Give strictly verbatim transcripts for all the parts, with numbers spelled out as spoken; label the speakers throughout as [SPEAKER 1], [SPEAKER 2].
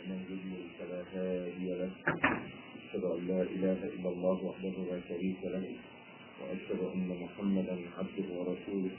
[SPEAKER 1] ومن يضلل فلا هادي له. أشهد أن لا إله إلا الله وحده لا شريك له، وأشهد أن محمدا عبده ورسوله.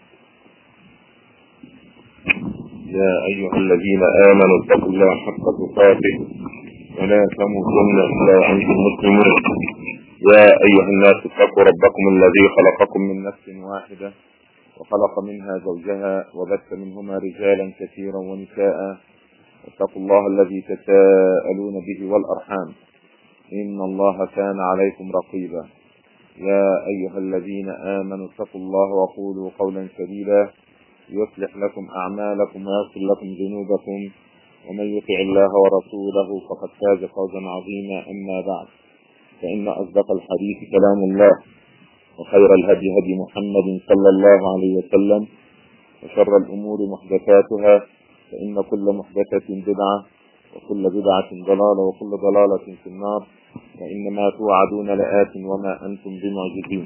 [SPEAKER 1] يا أيها الذين آمنوا اتقوا الله حق تقاته ولا تموتن إلا وأنتم مسلمون. يا أيها الناس اتقوا ربكم الذي خلقكم من نفس واحدة وخلق منها زوجها وبث منهما رجالا كثيرا ونساء، واتقوا الله الذي تساءلون به والأرحام إن الله كان عليكم رقيبا. يا أيها الذين آمنوا اتقوا الله وقولوا قولا سديدا يصلح لكم أعمالكم ويغفر لكم ذنوبكم، ومن يطع الله ورسوله فقد فاز فوزا عظيما. أما بعد، فإن أصدق الحديث كلام الله، وخير الهدي هدي محمد صلى الله عليه وسلم، وشر الأمور محدثاتها، فإن كل محدثة بدعة وكل بدعة ضلالة وكل ضلالة في النار، وإنما توعدون لآت وما أنتم بمعجزين.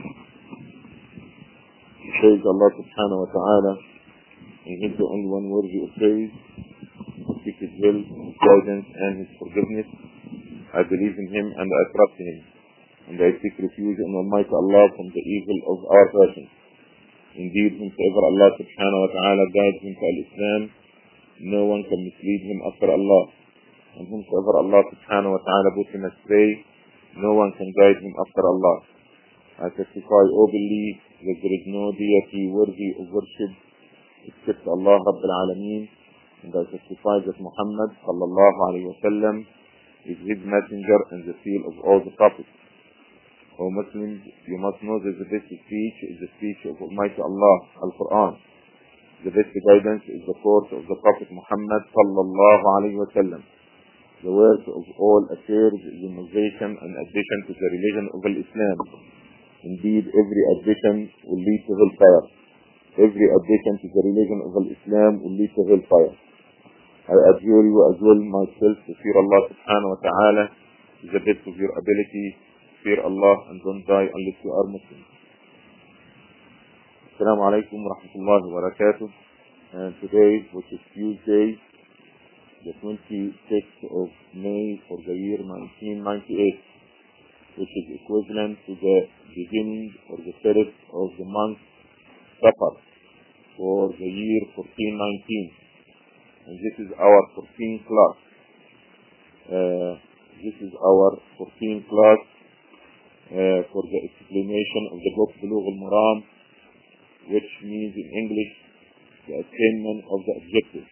[SPEAKER 1] Praise Allah subhanahu wa ta'ala, and Him the only one worthy of praise, to seek His will, His guidance, and His forgiveness. I believe in Him and I trust in Him, and I seek refuge in Almighty Allah from the evil of our persons. Indeed, whomsoever Allah subhanahu wa ta'ala guides him to Al-Islam, no one can mislead him after Allah. And whomsoever Allah subhanahu wa ta'ala puts him astray, no one can guide him after Allah. I testify, O believe, that there is no deity worthy of worship except Allah Rabbil Alameen, and I testify that Muhammad sallallahu alayhi wa sallam is his messenger and the seal of all the prophets. O Muslims, you must know that the best speech is the speech of Almighty Allah, Al-Quran. The best guidance is the course of the Prophet Muhammad sallallahu alayhi wa sallam. The words of all affairs is innovation and addition to the religion of Islam. Indeed, every addition will lead to hellfire. Every addition to the religion of Islam will lead to hellfire. I adjure you as well myself to fear Allah subhanahu wa ta'ala to the best of your ability. Fear Allah and don't die unless you are Muslim. Assalamu alaikum wa rahmatullahi wa barakatuh. And today, which is Tuesday, the twenty-sixth of May for the year nineteen ninety-eight, which is equivalent to the beginning or the third of the month Safar for the year fourteen nineteen. And this is our fourteenth class. Uh, this is our fourteenth class uh, for the explanation of the book Bulugh al-Maram, which means in English the attainment of the objective.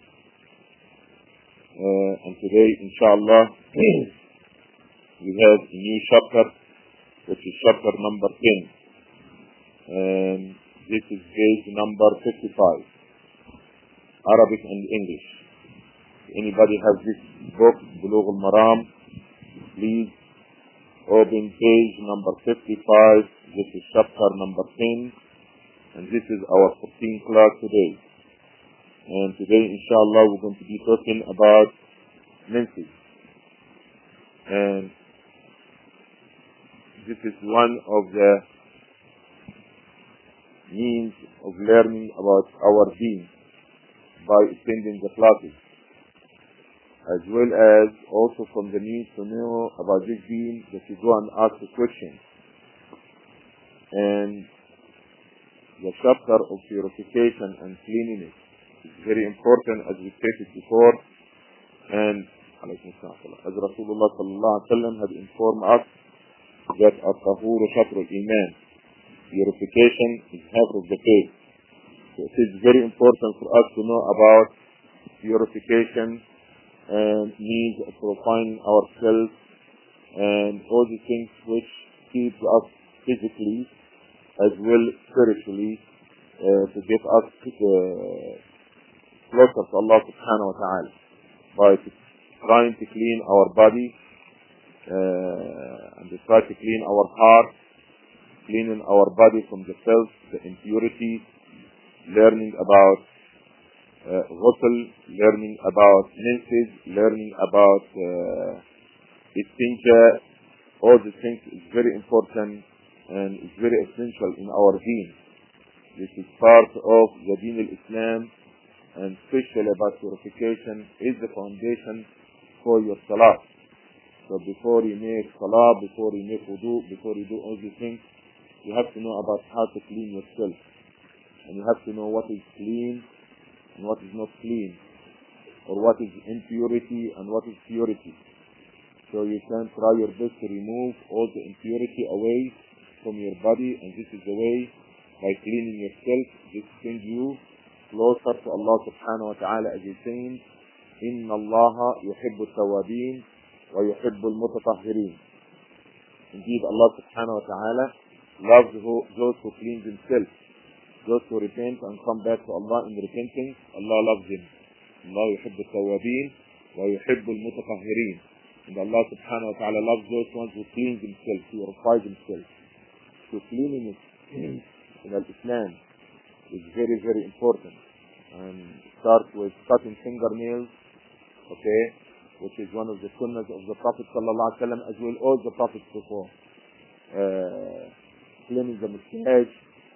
[SPEAKER 1] Uh, and today, inshallah, we have a new chapter, which is chapter number ten. And this is page number fifty-five, Arabic and English. If anybody has this book, Bulugh al-Maram, please open page number fifty-five. This is chapter number ten. And this is our fourteenth class today. And today, inshallah, we're going to be talking about menses. And this is one of the means of learning about our deen by attending the classes, as well as also from the means to know about this deen that you go and ask a question. And the chapter of purification and cleanliness is very important, as we stated before, and as Rasulullah sallallahu alaihi wasallam had informed us that at-tahur shatr al-iman, purification is half of the faith. So it is very important for us to know about purification and means of purifying ourselves and all the things which keep us physically as well spiritually uh, to get us uh, closer to Allah subhanahu wa ta'ala by trying to clean our body uh, and to try to clean our heart, cleaning our body from the filth, the impurities, learning about uh, ghusl, learning about menses, learning about uh, istinja. All these things is very important and is very essential in our deen. This is part of the deen al-Islam, and especially about purification is the foundation before your salah. So before you make salah, before you make wudu, before you do all these things, you have to know about how to clean yourself. And you have to know what is clean and what is not clean, or what is impurity and what is purity. So you can try your best to remove all the impurity away from your body, and this is the way, by cleaning yourself, this brings you closer to Allah subhanahu wa ta'ala, as he's saying, إِنَّ اللَّهَ يُحِبُّ التَّوَّابِينَ وَيُحِبُّ الْمُتَطَهِّرِينَ. Indeed, Allah subhanahu wa ta'ala loves those who clean themselves, those who repent and come back to Allah in repentance. Allah loves them. Allah يحب التوابين ويحب المتطهرين. And Allah subhanahu wa ta'ala loves those ones who clean themselves, who purify themselves. So cleanliness in Islam is very, very important. And start with cutting fingernails, okay, which is one of the sunnahs of the Prophet sallallahu alaihi wasallam, as well all the prophets before. Uh, cleaning the mustache,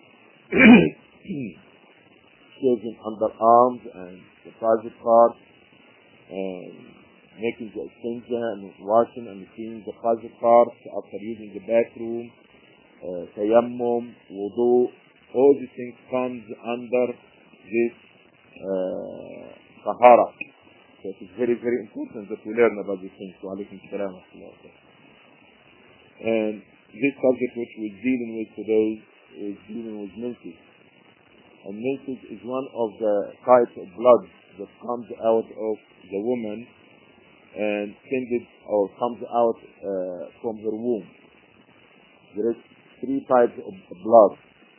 [SPEAKER 1] shaving underarms and the private parts, and making the extension and washing and cleaning the private parts after using the bathroom, uh, tayammum, wudu, all these things comes under this uh, tahara. So it is very, very important that we learn about these things. Wa alaikum salam. And this subject which we're dealing with today is dealing with menses. And menses is one of the types of blood that comes out of the woman and sends or comes out uh, from her womb. There is three types of blood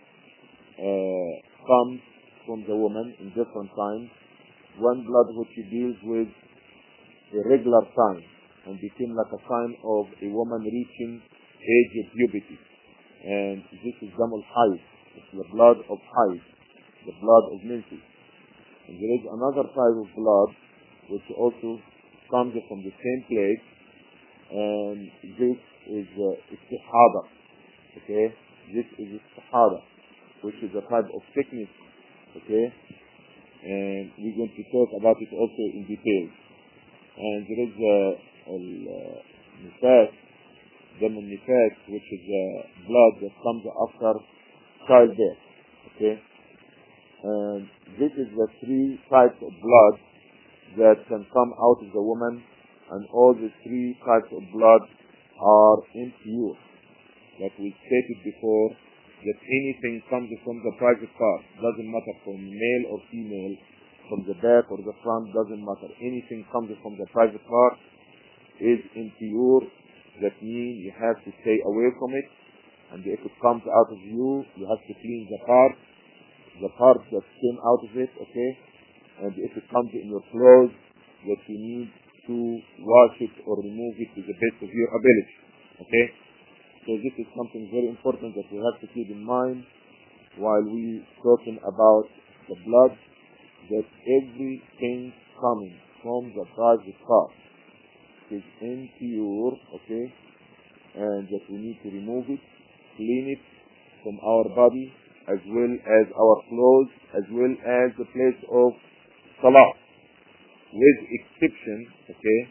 [SPEAKER 1] uh, comes from the woman in different times. One blood which deals with irregular time and became like a sign of a woman reaching age of puberty. And this is Damul Hayd. It's the blood of Hayd, the blood of menses. And there is another type of blood which also comes from the same place, and this is uh, istihada. Okay, this is istihada, which is a type of sickness. Okay, and we're going to talk about it also in detail. And there is uh, nifas, dam al-nifas, which is uh, blood that comes after childbirth. Okay, and this is the three types of blood that can come out of the woman, and all the three types of blood are impure. Like we stated before, that anything comes from the private part, doesn't matter from male or female, from the back or the front, doesn't matter. Anything comes from the private part is impure. That means you have to stay away from it, and if it comes out of you, you have to clean the part, the part that came out of it, okay? And if it comes in your clothes, that you need to wash it or remove it to the best of your ability. Okay? So this is something very important that we have to keep in mind while we talking about the blood, that everything coming from the private part is impure, okay? And that we need to remove it, clean it from our body, as well as our clothes, as well as the place of salah, with exception, okay,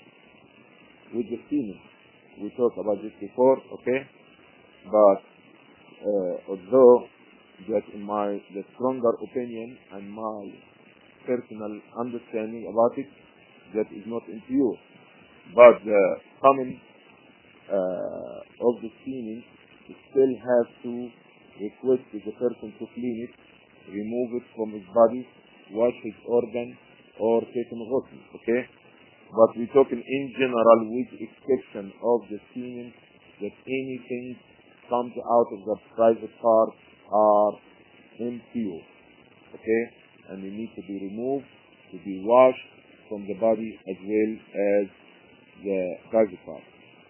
[SPEAKER 1] with the semen. We talked about this before, okay, but uh, although that in my the stronger opinion and my personal understanding about it, that is not impure, but the common uh, of the semen still have to request the person to clean it, remove it from his body, wash his organ, or take him ghusl, okay? But we're talking in general, with exception of the semen, that anything comes out of the private part are impure, okay? And they need to be removed, to be washed from the body as well as the private part.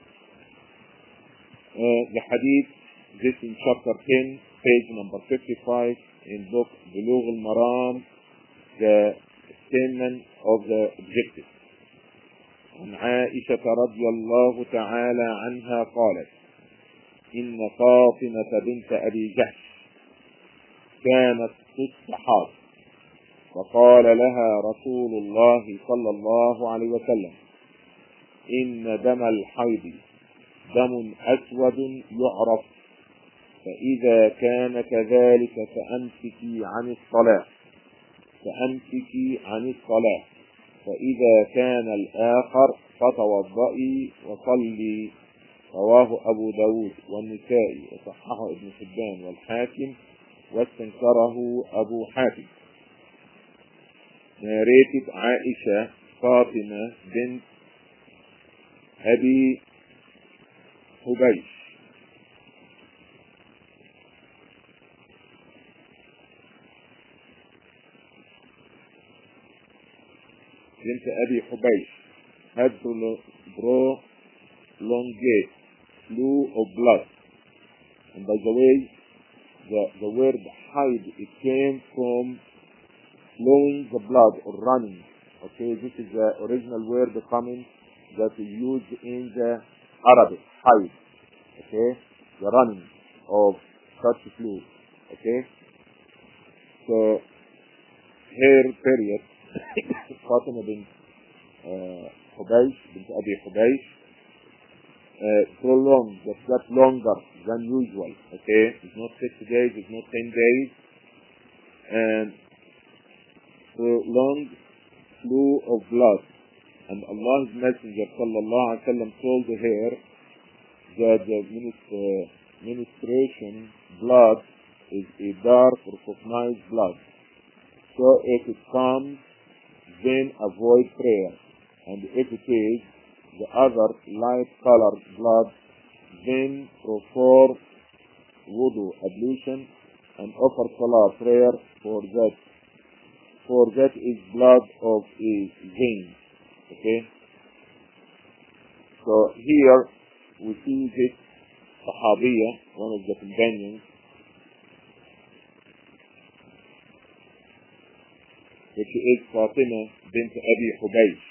[SPEAKER 1] Uh, the hadith, this in chapter ten, page number fifty-five, in book Bulugh al-Maram, the statement of the objective. عن عائشة رضي الله تعالى عنها قالت: إن فاطمة بنت أبي جحش كانت تستحاض، فقال لها رسول الله صلى الله عليه وسلم: إن دم الحيض دم أسود يعرف، فإذا كان كذلك فأمسكي عن الصلاة فأمسكي عن الصلاة فإذا كان الآخر فتوضئي وصلي. رواه أبو داود والنسائي وصححه ابن حبان والحاكم واستنكره أبو حاتم. narrated عائشة فاطمة بنت أبي حبيش بنت أبي حبيش had prolonged flow of blood. And by the way, the, the word haid, it came from flowing the blood or running. Okay, this is the original word coming that is used in the Arabic, haid. Okay, the running of such fluid. Okay, so her period, Fatima bint uh, Hubaysh, bint Abi Hubaysh, uh, prolonged, that got longer than usual. Okay, it's not six days, it's not ten days, and prolonged flow of blood. And Allah's Messenger sallallahu alaihi wasallam told her that the minister, ministration blood is a dark recognized blood. So if it comes, then avoid prayer. And if it is the other light colored blood, then perform wudu, ablution, and offer salah prayer for that. For that is blood of a vein. Okay? So here we see this Sahabiya, one of the companions, which is Fatima bint Abi Hubaysh.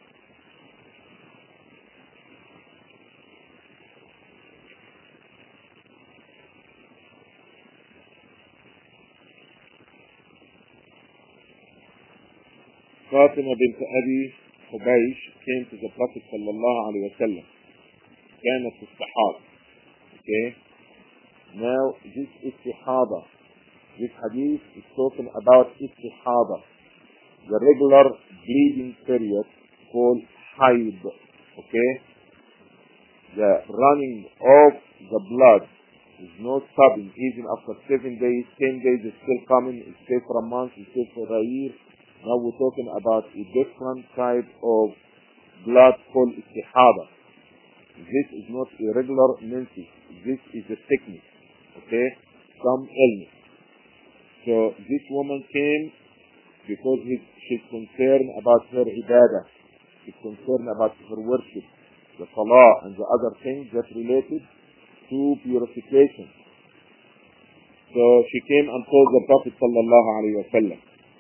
[SPEAKER 1] Fatima bint Abi Hubaysh came to the Prophet sallallahu alaihi wasallam. كانت استحاضة. Okay. Now this istihada, this hadith is talking about istihada, the regular bleeding period called haid. Okay. The running of the blood is not stopping even after seven days, ten days. It's still coming. It's still for a month. It's still for a year. Now we're talking about a different type of blood called istihada. This is not a regular menses. This is a sickness. Okay? Some illness. So this woman came because he, she's concerned about her ibadah. She's concerned about her worship, the salah and the other things that related to purification. So she came and told the Prophet sallallahu alaihi wasallam.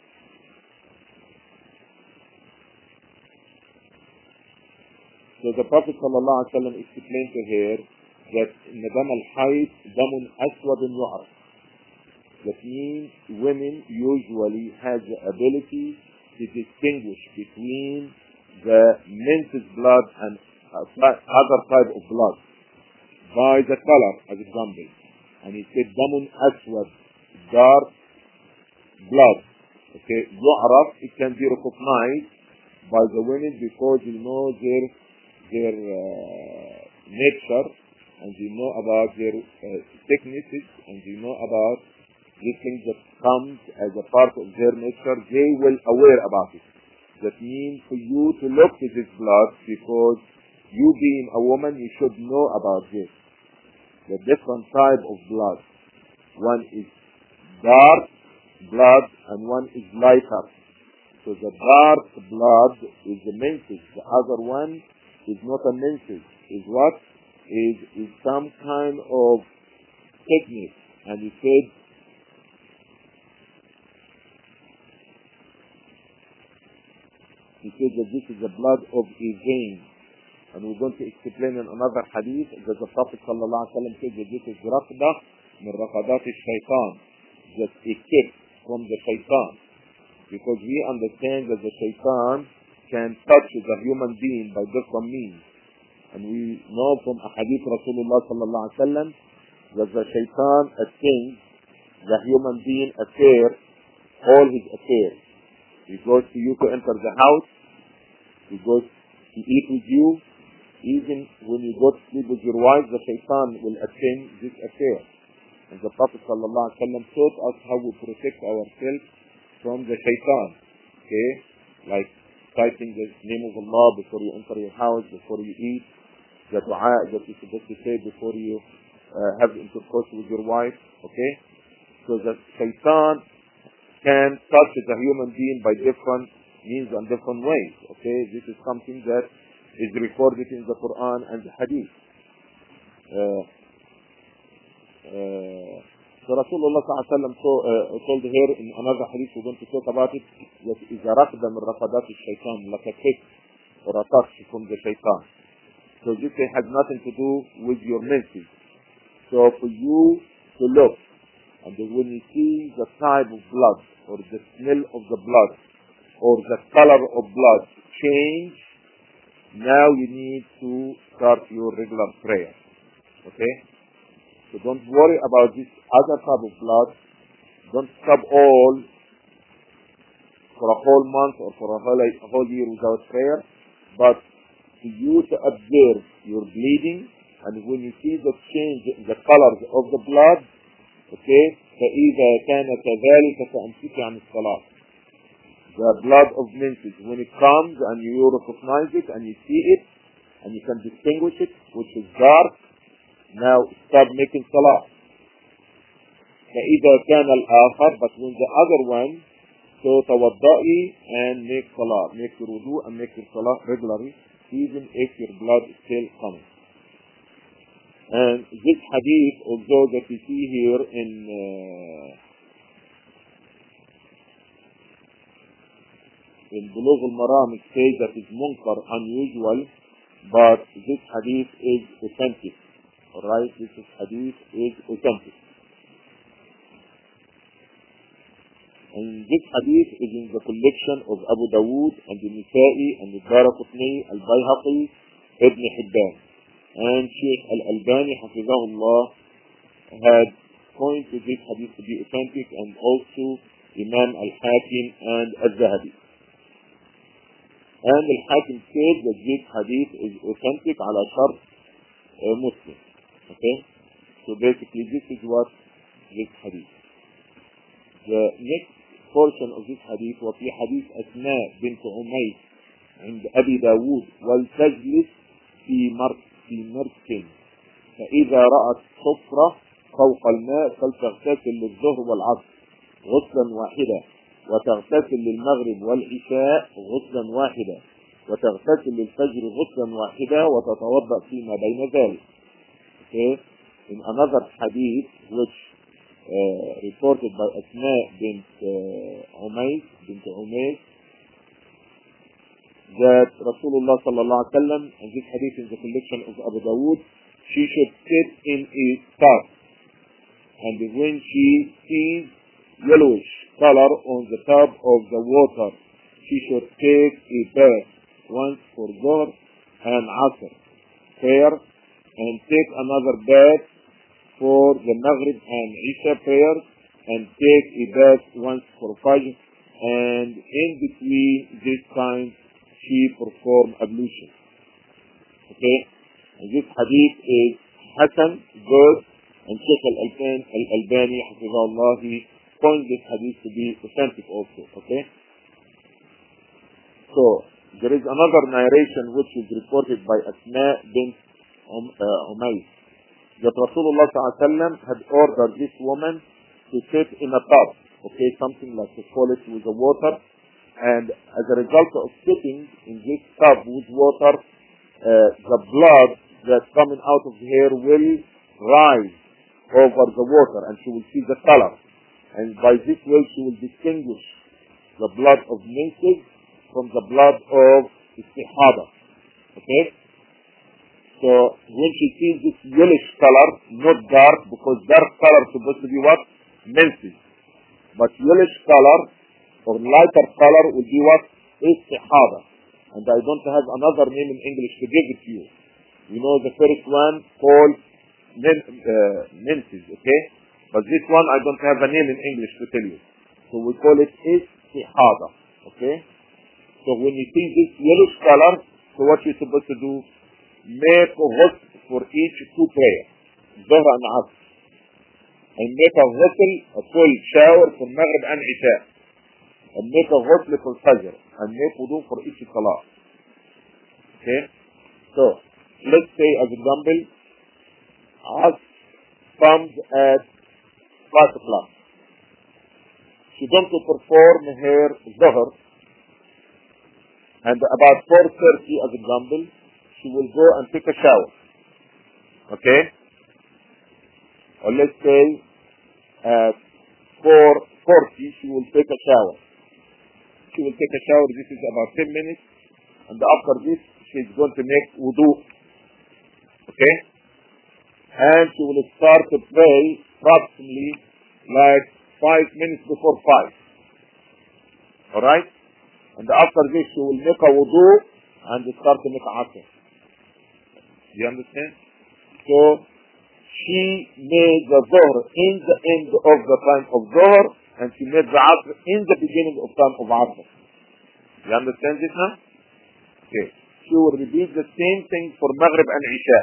[SPEAKER 1] So the Prophet sallallahu alaihi wasallam explained to her that dam al-hayd damun aswadun yu'raf. That means women usually have the ability to distinguish between the menses blood and other type of blood by the color, as example. And he said damun aswad, dark blood. Okay, yu'raf, it can be recognized by the women because you know their their uh, nature, and you know about their uh, sicknesses, and you know about these things that comes as a part of their nature. They will aware about it. That means for you to look at this blood, because you being a woman, you should know about this. The different type of blood. One is dark blood and one is lighter. So the dark blood is the menses. The other one is not a menses. Is what? Is is some kind of sickness. And he said, he said that this is the blood of a vein. And we're going to explain in another hadith that the Prophet sallallahu alaihi wasallam said that this is raqda min raqadat al-shaytan, that a kick from the shaytan. Because we understand that the shaytan can touch the human being by different means. And we know from a hadith Rasulullah sallallahu alaihi wasallam that the shaitan attends the human being affair, all his affairs. He goes to you to enter the house, he goes to eat with you, even when you go to sleep with your wife, the shaitan will attend this affair. And the Prophet sallallahu alaihi wasallam taught us how we protect ourselves from the shaitan. Okay? Like citing the name of Allah before you enter your house, before you eat, the dua that you're supposed to say before you uh, have intercourse with your wife. Okay? So the shaitan can touch the human being by different means and different ways. Okay? This is something that is recorded in the Quran and the Hadith. Uh, uh, so Rasulullah sallallahu alaihi wasallam uh, told here in another Hadith, we're going to talk about it, that إذا ركض من ركضات الشيطان like a kick or a touch from the shaitan. So this has nothing to do with your menses. So for you to look, and when you see the type of blood, or the smell of the blood, or the color of blood change, now you need to start your regular prayer. Okay? So don't worry about this other type of blood. Don't stop all for a whole month or for a whole, a whole year without prayer. But for you to observe your bleeding, and when you see the change in the colors of the blood, okay, فإذا كان كذلك فأمسك عن الصلاة. The blood of menses, when it comes and you recognize it and you see it and you can distinguish it, which is dark, now start making salah. فإذا كان الآخر, but when the other one, so توضئي and make salah, make your wudu and make your salah regularly, even if your blood is still coming. And this hadith, although that you see here in uh, in Bulugh al-Maram, it says that it's munkar, unusual, but this hadith is authentic. Alright, this is hadith is authentic. And this hadith is in the collection of Abu Dawood and the Nisa'i and the Daraqutni, Al-Bayhaqi, Ibn Hibban. And Sheikh Al-Albani, Hafizahullah, had pointed this hadith to be authentic, and also Imam Al-Hakim and Al-Zahabi. And Al-Hakim said that this hadith is authentic ala shart uh, Muslim. Okay? So basically this is what this hadith. The next portion of this hadith was في حديث أسماء بنت عميس عند أبي داود والتجلس في مرك في مرك فإذا رأت صفرة فوق الماء فلتغتسل للظهر والعصر غسلا واحدا وتغتسل للمغرب والعشاء غسلا واحدا وتغتسل للفجر غسلا واحدا وتتوضأ فيما بين ذلك. Okay? In another hadith which uh, reported by Asma bint uh, Umays bint Umays, that Rasulullah sallallahu alaihi wasallam, and this hadith in the collection of Abu Dawood, she should sit in a tub, and when she sees yellowish color on the top of the water, she should take a bath once for Dhuhr and Asr prayer, and take another bath for the Maghrib and Isha prayer, and take a bath once for Fajr, and in between this time she performed ablution. Okay? And this hadith is Hasan, good, and Sheikh Al-Albani, Hafizahullah, he points this hadith to be authentic also. Okay? So, there is another narration which is reported by Asma bint Umays, that Rasulullah sallallahu alaihi wasallam had ordered this woman to sit in a tub, okay, something like to fill it with the water, and as a result of sitting in this tub with water, uh, the blood that's coming out of her will rise over the water, and she will see the color, and by this way she will distinguish the blood of menses from the blood of istihada. Okay? So when she sees this yellowish color, not dark, because dark color is supposed to be what? Menses. But yellowish color or lighter color will be what? Istihada. and I don't have another name in English to give it to you. You know the first one called uh, menses, okay? But this one I don't have a name in English to tell you. So we call it istihada, okay? So when you see this yellowish color, so what you're supposed to do, make a ghusl for each two prayers, Dhuhr and Asr. And make a ghusl, a full shower for Maghrib and Isha. And make a ghusl for Fajr. And make wudu for each salah. Okay? So, let's say as example, Asr comes at five o'clock. She wants to perform her Dhuhr. And about four thirty as example, she will go and take a shower. Okay? Or let's say at four forty she will take a shower. She will take a shower, this is about ten minutes, and after this she is going to make wudu. Okay? And she will start to pray approximately like five minutes before five. Alright? And after this she will make a wudu and start to make asr. Do you understand? So she made the Dhuhr in the end of the time of Dhuhr, and she made the Asr in the beginning of time of Asr. You understand this now? Okay. She will repeat the same thing for Maghrib and Isha.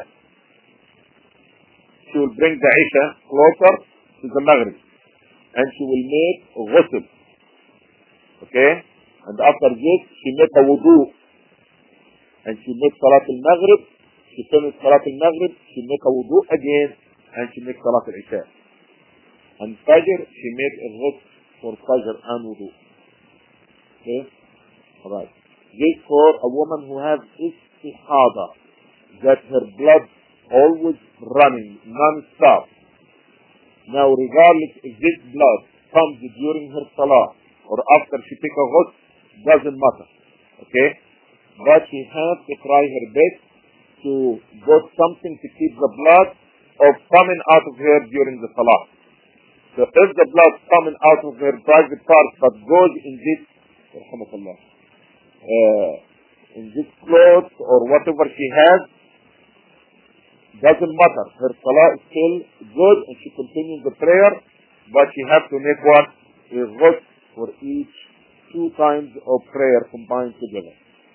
[SPEAKER 1] She will bring the Isha closer to the Maghrib, and she will make ghusl. Okay? And after this, she make a wudu, and she make Salat al-Maghrib. She finished Salat al-Maghrib, she make a wudu again, and she make Salat al-Isha. And Fajr, she make a ghusl for Fajr and wudu. Okay? Alright. This for a woman who has istihada, that her blood always running, non-stop. Now regardless if this blood comes during her salah, or after she take a ghusl, doesn't matter. Okay? But she has to try her best to get something to keep the blood of coming out of her during the salah. So if the blood coming out of her private part but goes in this, uh, in this clothes or whatever she has, doesn't matter. Her salah is still good and she continues the prayer, but she has to make what? A ghusl for each two times of prayer combined together.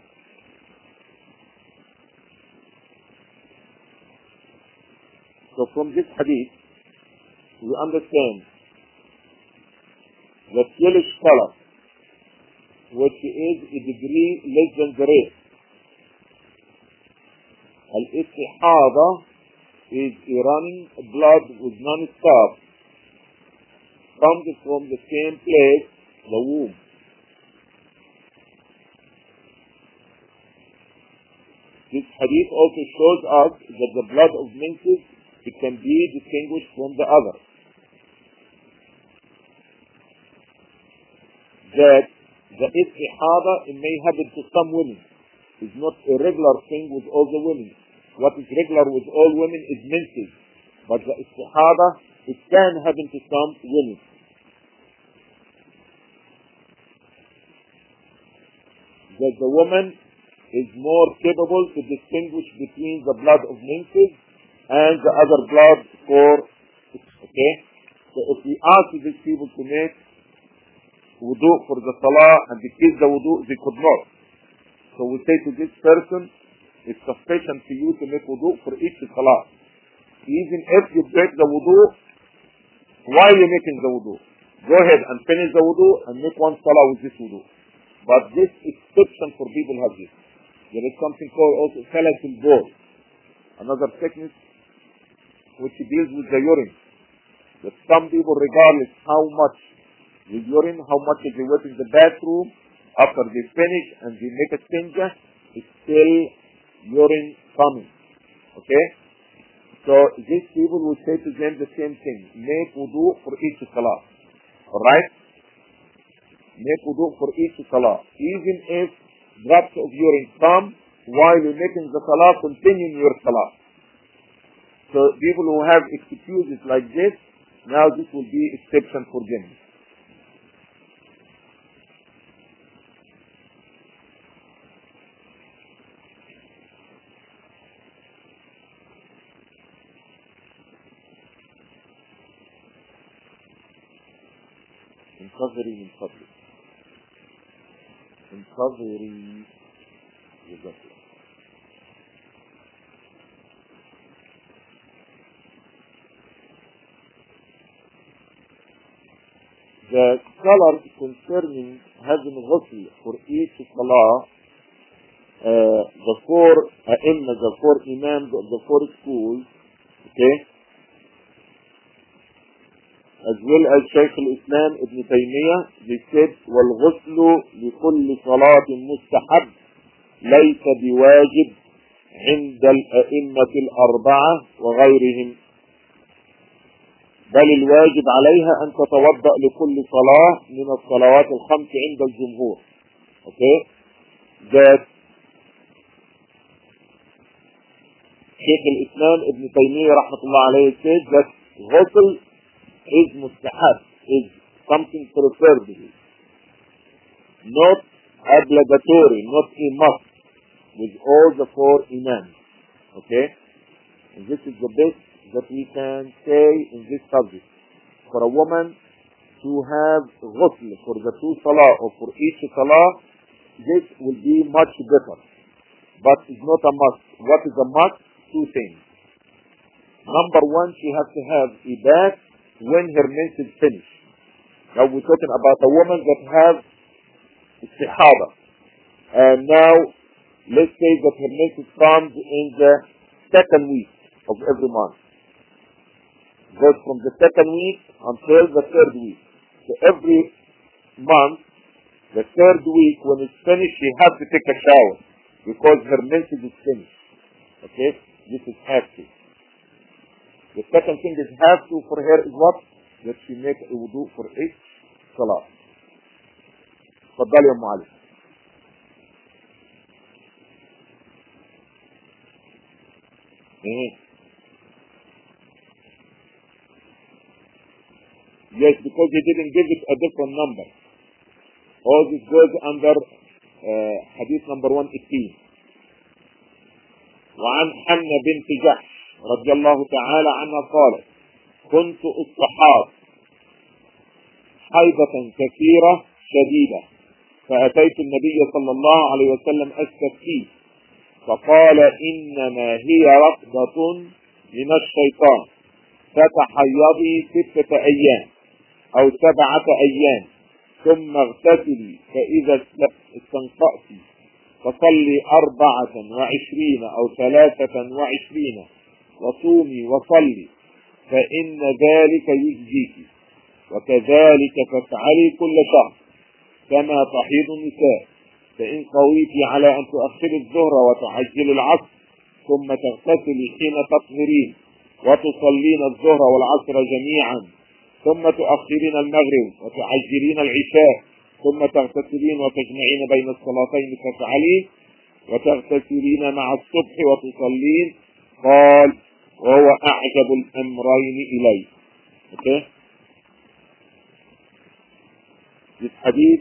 [SPEAKER 1] So from this hadith, we understand that yellowish color, which is a degree less than the red. Al-istihada is a running blood with non-stop, comes from the same place, the womb. This hadith also shows us that the blood of menses, it can be distinguished from the other. That the istihada, it may happen to some women. It's not a regular thing with all the women. What is regular with all women is menses. But the istihada, it can happen to some women. That the woman is more capable to distinguish between the blood of menses and the other blood for, okay? So if we ask these people to make wudu for the salah and they kiss the wudu, they could not. So we say to this person, it's sufficient for you to make wudu for each salah. Even if you break the wudu, while you're making the wudu, go ahead and finish the wudu and make one salah with this wudu. But this exception for people have this. There is something called also salatul bawl, another technique which deals with the urine. That some people, regardless how much the urine, how much they went in the bathroom, after they finish and they make a stinja, it's still urine coming. Okay? So these people will say to them the same thing. Make wudu for each salah. Alright? Make wudu for each salah. Even if drops of urine come while you're making the salah, continue your salah. So people who have excuses like this, now this will be exception for them. انتظري من فضلك. انتظري جزاك الله. The scholars concerning having ghusl for each salah, uh, the four A'imma, the four Imams of the four schools, okay, as well as Shaykh al-Islam Ibn Taymiyyah, they said, وَالْغُسْلُ لِكُلِّ صَلَاةٍ مُسْتَحَبٍ لَيْسَ بِوَاجِبٍ عند الأئمة الأربعة وغيرهم، بل الواجب عليها أن تتوضأ لكل صلاة من الصلوات الخمس عند الجمهور. Okay, that Shaykh al-Islam Ibn Taymiyyah rahmatullah alayhi said that ghusl is mustahab, is something preferred, not obligatory, not a must, with all the four imams. Okay, and this is the best that we can say in this subject. For a woman to have ghusl for the two salah or for each salah, this will be much better. But it's not a must. What is a must? Two things. Number one, she has to have a bath when her menses finish. Now we're talking about a woman that has istihada. And now, let's say that her menses comes in the second week of every month. Goes from the second week until the third week. So every month, the third week, when it's finished, she has to take a shower because her menses is finished. Okay? This is have to. The second thing is have to for her is what? That she make a wudu for each salah. تفضل يا ام علي. Yes, because he didn't give it a different number. All this goes under uh, hadith number one eighteen. وعن حنة بنت جحش رضي الله تعالى عنها قالت: كنت أصطحاب حيضة كثيرة شديدة، فأتيت النبي صلى الله عليه وسلم أستفتيه، فقال: إنما هي رقبة من الشيطان، فتحيضي ستة أيام أو سبعة أيام ثم اغتسلي، فإذا استنقأت فصلي أربعة وعشرين أو ثلاثة وعشرين وصومي وصلي، فإن ذلك يجزيك، وكذلك تفعلي كل شهر كما تحيض النساء، فإن قويت على أن تؤخري الظهر وتعجلي العصر ثم تغتسلي حين تطهرين وتصلين الظهر والعصر جميعا ثم تؤخرين المغرب وتعجلين العشاء ثم تغتسلين وتجمعين بين الصلاتين تفعلين وتغتسلين مع الصبح وتصلين. قال: وهو أعجب الأمرين إلي. Okay? This hadith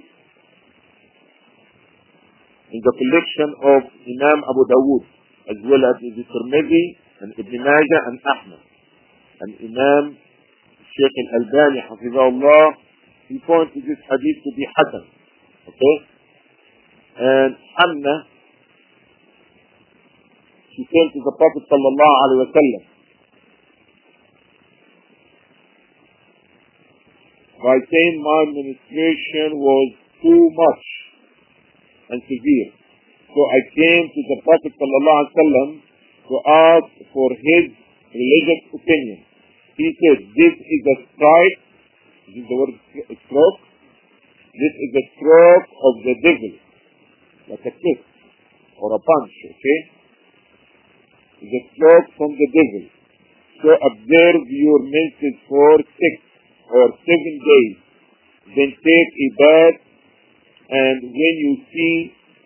[SPEAKER 1] in the collection of Imam Abu Dawud as well as the Tirmidhi and Ibn Majah and Ahmad, and Imam Shaykh al-Albani hafizahullah, he points to this hadith to be Hasan. Okay? And Hannah, she came to the Prophet sallallahu alaihi wasallam by saying my menstruation was too much and severe. So I came to the Prophet sallallahu alaihi wasallam to ask for his religious opinion. He said, this is a strike, this is the word stroke, this is the stroke of the devil, like a kick or a punch, okay? It's a stroke from the devil. So observe your menses for six or seven days, then take a bath, and when you see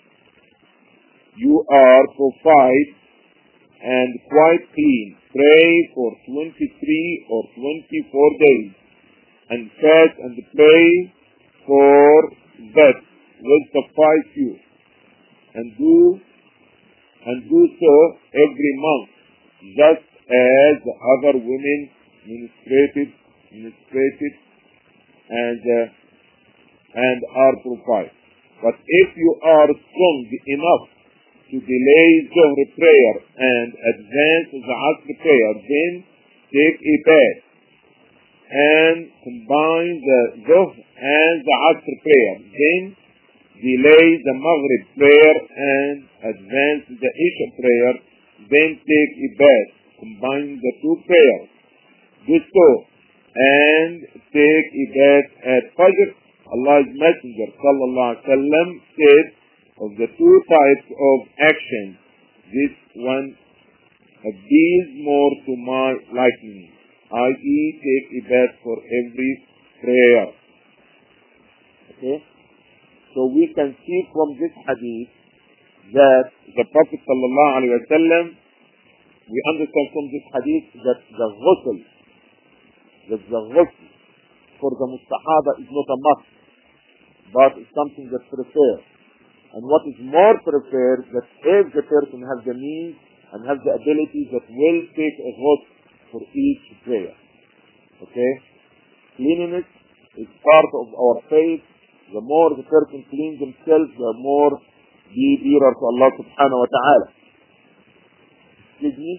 [SPEAKER 1] you are purified and quite clean, pray for twenty-three or twenty-four days, and fast and pray for that will suffice you, and do and do so every month, just as the other women menstruated, menstruated, and uh, and are purified. But if you are strong enough to delay Zuhr prayer and advance the Asr prayer, then take a bath and combine the Zuhr and the Asr prayer. Then delay the Maghrib prayer and advance the Isha prayer. Then take a bath, combine the two prayers. Do so and take a bath at Fajr. Allah's Messenger sallallahu alaihi wasallam said, of the two types of action, this one appeals more to my liking, that is, take a bath for every prayer. Okay? So we can see from this hadith that the Prophet sallallahu alaihi wasallam, we understand from this hadith that the ghusl, that the ghusl for the mustahaba is not a must, but it's something that's preferred. And what is more preferred, that if the person has the means and has the ability, that will take a ghusl for each prayer. Okay? Cleanliness is part of our faith. The more the person cleans himself, the more be dearer to Allah subhanahu wa ta'ala. Excuse me?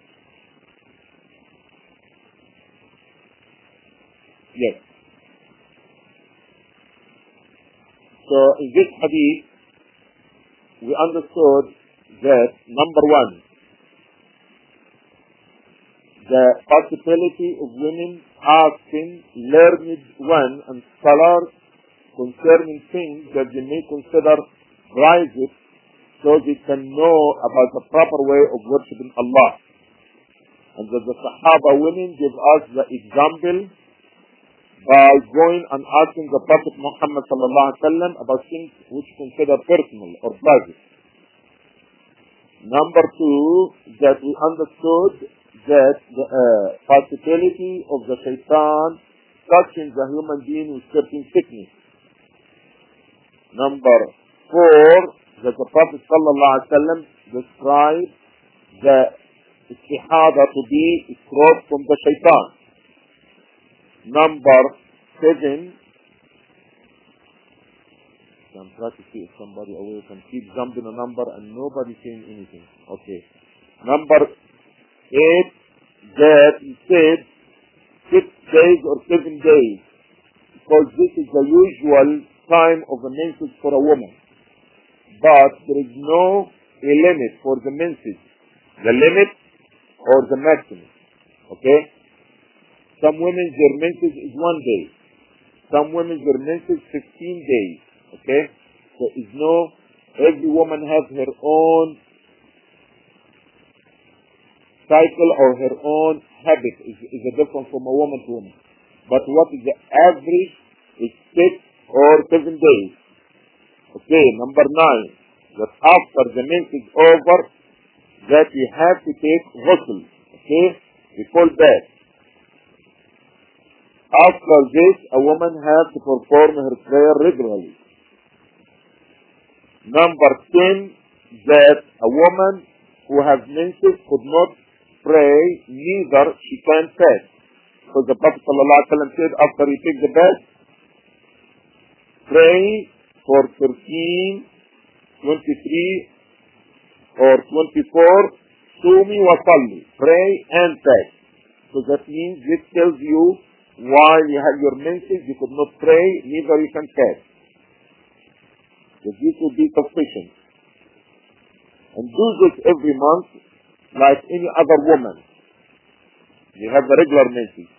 [SPEAKER 1] Yes. So in this hadith, we understood that, number one, the possibility of women asking learned one and scholars concerning things that they may consider private, so they can know about the proper way of worshiping Allah. And that the Sahaba women give us the example by going and asking the Prophet Muhammad sallallahu alaihi wasallam about things which consider personal or private. Number two, that we understood that the uh, possibility of the shaitan touching the human being with certain sickness. Number four, that the Prophet sallallahu alaihi wasallam described the istihada to be escaped from the shaitan. Number seven, I'm trying to see if somebody away can keep jumping a number and nobody saying anything. Okay. Number eight, that he said six days or seven days, because this is the usual time of the menses for a woman. But there is no a limit for the menses. The limit or the maximum. Okay? Some women, their menses is one day. Some women, their menses fifteen days. Okay? So it's no, every woman has her own cycle or her own habit. Is is a different from a woman to woman. But what is the average is six or seven days. Okay, number nine, that after the menses is over, that we have to take ghusl. Okay? We call that. After this, a woman has to perform her prayer regularly. Number ten, that a woman who has menses could not pray, neither she can fast. Because the Prophet ﷺ said, after you take the bath, pray for thirteen, twenty-three, or twenty-four, sumi wa salli, pray and fast. So that means this tells you, while you have your menses, you could not pray, neither you can fast. So this will be sufficient. And do this every month, like any other woman. You have the regular menses.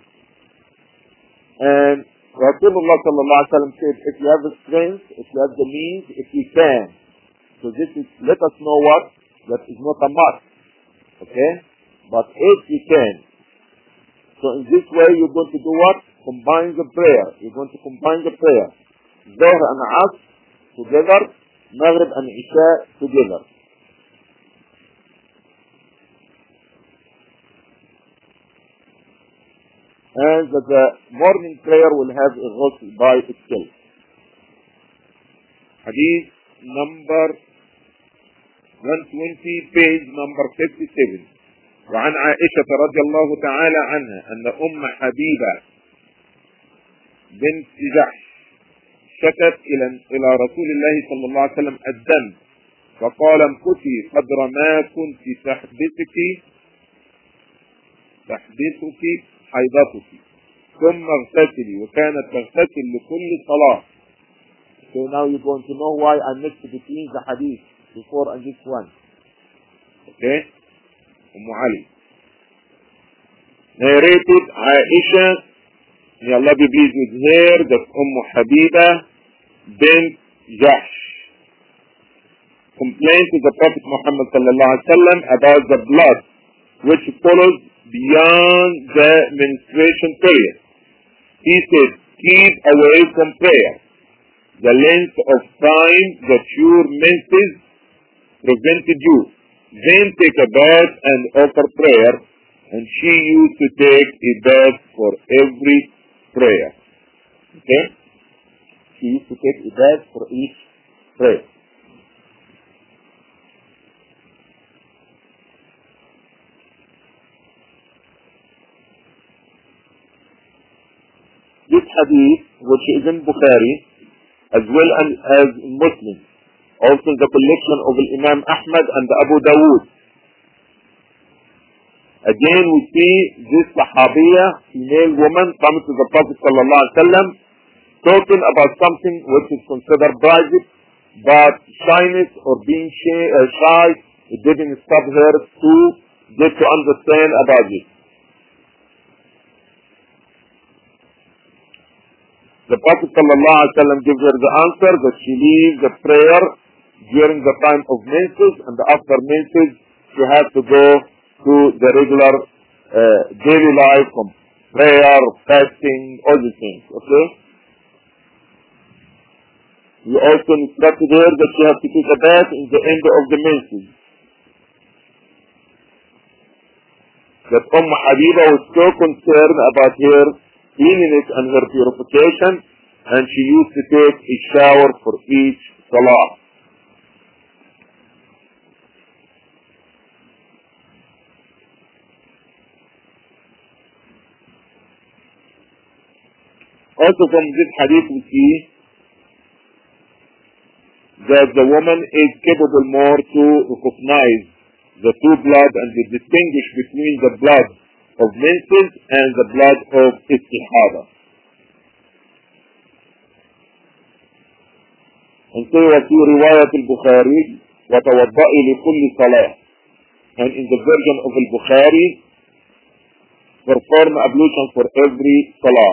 [SPEAKER 1] And Rasulullah sallallahu alaihi wasallam said, if you have the strength, if you have the means, if you can. So this is, let us know what? That is not a must. Okay? But if you can. So in this way, you're going to do what? Combine the prayer. You're going to combine the prayer. Dhuhr and Asr together, Maghrib and Isha together. And that the morning prayer will have a ghusl by itself. Hadith number one twenty, page number fifty-seven. وعن عائشة رضي الله تعالى عنها أن أم حبيبة بنت جحش شكت إلى إلى رسول الله صلى الله عليه وسلم الدم، فقال امكثي قدر ما كنت تحبسك تحبسك حيضتك ثم اغتسلي، وكانت تغتسل لكل صلاة. So now you're going to know why I mixed between the hadith before and this one. Okay? Umm Ali. Narrated Aisha, may Allah be pleased with her, that Umm Habiba bint Jahsh complained to the Prophet Muhammad sallallahu alaihi wasallam about the blood which follows beyond the menstruation period. He said, keep away from prayer. The length of time that your menses prevented you. Then take a bath and offer prayer. And she used to take a bath for every prayer. Okay? She used to take a bath for each prayer. This hadith, which is in Bukhari, as well as in Muslim, also in the collection of Imam Ahmad and Abu Dawood. Again, we see this Sahabiya, female woman, comes to the Prophet sallallahu alaihi wasallam, talking about something which is considered private, but shyness or being shy, it didn't stop her to get to understand about it. The Prophet sallallahu alaihi wasallam gives her the answer that she leaves the prayer during the time of menses, and after menses she has to go to the regular uh, daily life from prayer, fasting, all these things. Okay? He also instructed her that she has to take a bath in the end of the menses. That Umm Habiba was so concerned about her cleanliness and her purification, and she used to take a shower for each salah. Also from this hadith we see that the woman is capable more to recognize the two blood and to distinguish between the blood of menses and the blood of istihada. And so في رواية البخاري وتوضئي لكل صلاة. And in the version of al-Bukhari, perform ablution for every salah.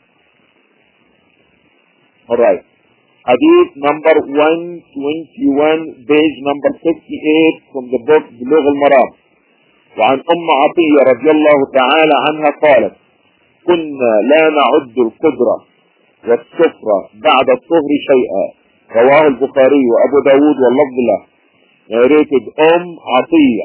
[SPEAKER 1] Alright. Hadith number one twenty-one, page number fifty-eight from the book بلوغ المرام. وعن أم عطية رضي الله تعالى عنها قالت: كنا لا نعد القدرة والسفرة بعد الطهر شيئا. رواه البخاري وأبو داود واللفظ له. Narrated أم عطية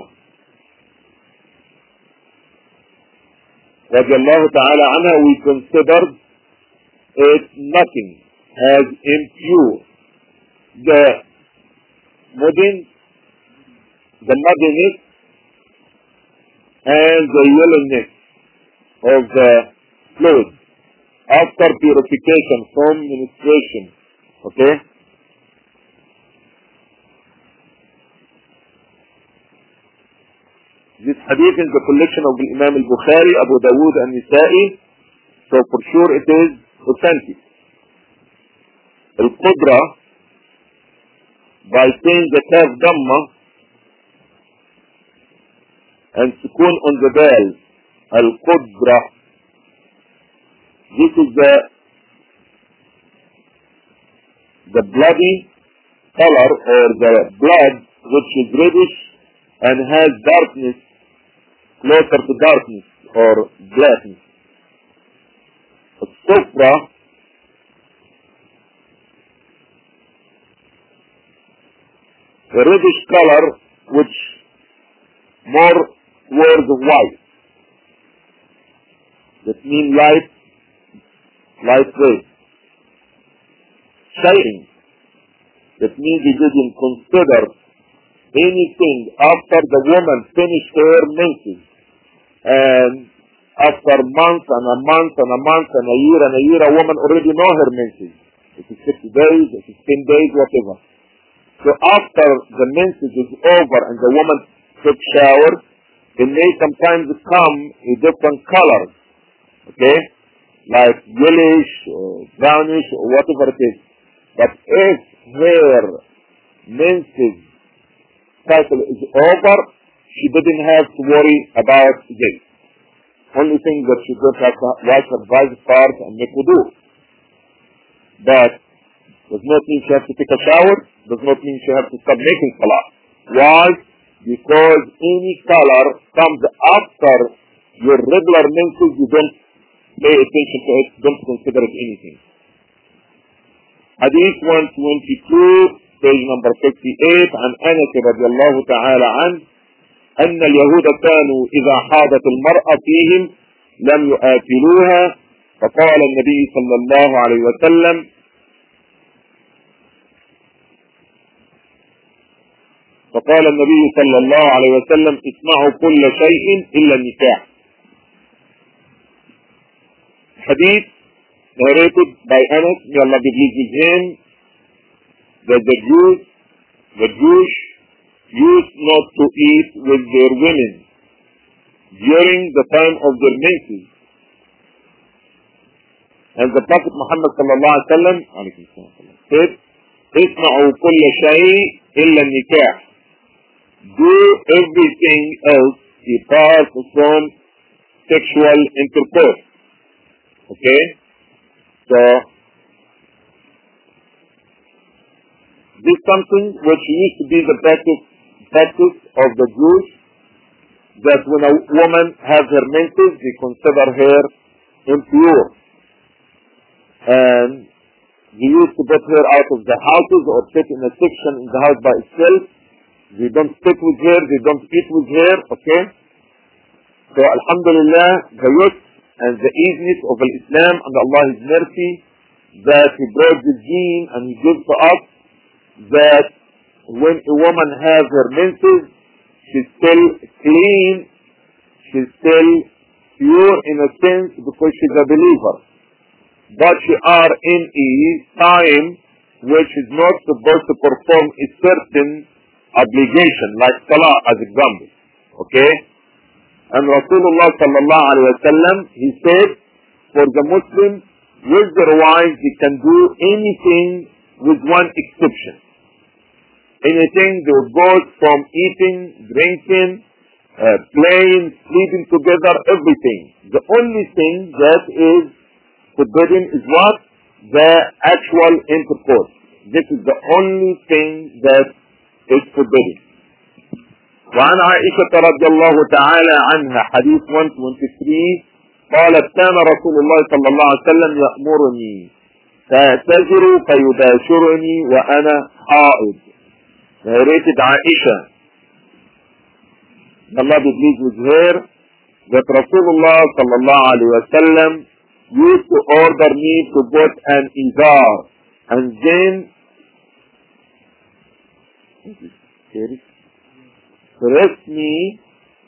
[SPEAKER 1] رضي الله تعالى عنها, we considered it nothing as impure the mudding, the muddiness and the yellowness of the fluid after purification from menstruation. Okay? This hadith is the collection of the Imam al-Bukhari, Abu Dawood and Nisa'i, so for sure it is authentic. Al-Qudra, by saying the kaf damma and sukun on the dal, Al-Qudra, this is the the bloody color or the blood which is reddish and has darkness, closer to darkness or blackness. Al-Sufra, a reddish color which more towards white. That means light, light red. Shining. That means he didn't consider anything after the woman finished her menses. And after months and a month and a month and a year and a year, a woman already know her menses. It is six days, it is ten days, whatever. So after the menses is over and the woman took shower, it may sometimes come in different colors, okay? Like yellowish or brownish or whatever it is. But if her menses cycle is over, she didn't have to worry about this. Only thing that she does have to wash her private part and make wudu. But does not mean she has to take a shower, does not mean she has to stop making salah. Why? Because any color comes after your regular menses, you don't pay attention to it, don't consider it anything. Hadith one twenty-two, page number fifty-eight, عن أنس رضي الله تعالى عنه أن اليهود كانوا إذا حاضت المرأة فيهم لم يآكلوها فقال النبي صلى الله عليه وسلم فقال النبي صلى الله عليه وسلم اسمعوا كل شيء إلا النكاح. Hadith narrated by Anas, may Allah be pleased with him, that the Jews, the Jews used not to eat with their women during the time of their menses. And the Prophet Muhammad sallallahu alaihi wasallam said, "Isma'u kulla shay illa nikah." Do everything else apart from sexual intercourse. Okay? So, this is something which used to be the practice, practice of the Jews, that when a woman has her menses, they consider her impure. And they used to put her out of the houses or sit in a section in the house by itself. They don't sit with her, they don't eat with her, okay? So, alhamdulillah, the youth and the easiness of Islam and Allah's mercy, that He brought the deen and He gives to us, that when a woman has her menses, she's still clean, she's still pure in a sense because she's a believer. But she are in a time which is not supposed to perform a certain obligation, like salah as example. Okay? And Rasulullah sallallahu alayhi wa sallam, he said, for the Muslims, with their wives, they can do anything with one exception. Anything that goes from eating, drinking, uh, playing, sleeping together, everything. The only thing that is forbidden is what? The actual intercourse. This is the only thing that is forbidden. وعن عائشة رضي الله تعالى عنها حديث one twenty-three قالت كان رسول الله صلى الله عليه وسلم يأمرني فأتجر فيباشرني وأنا حائض. Narrated Aisha, Allah be pleased with her, that Rasulullah sallallahu alayhi wa sallam used to order me to put an izar and then caress me.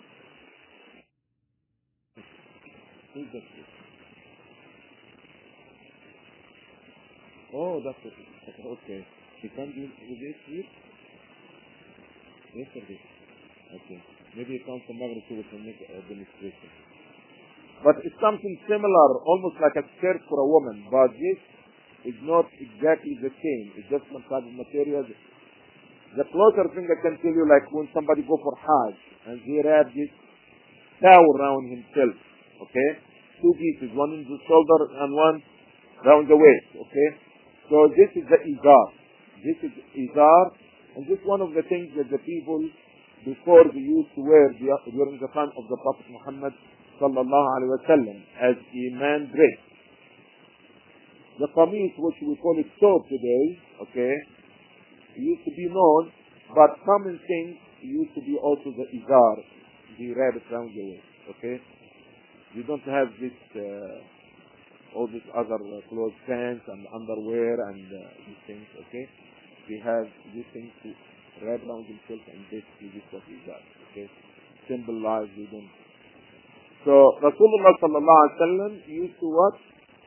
[SPEAKER 1] Oh, that's it. Okay. She comes with this here? Yesterday. Okay. Maybe it comes from Maghrib to make a demonstration. But it's something similar, almost like a skirt for a woman, but this is not exactly the same. It's just some type of material. The closer thing I can tell you, like when somebody go for Hajj and he wrap this towel around himself, okay? Two pieces, one in the shoulder and one around the waist, okay? So this is the izar. This is izar, and this is one of the things that the people before they used to wear during the time of the Prophet Muhammad sallallahu alaihi wasallam as a man dress. The qamis, which we call it thobe today, okay, used to be known, but common thing used to be also the izar, the wrap around the waist, okay. You don't have this, uh, all these other uh, clothes, pants and underwear and uh, these things, okay. We have these things to wrap around themselves, and basically this is what izar, okay. Symbolize, we don't. So Rasulullah sallallahu alaihi wasallam used to what?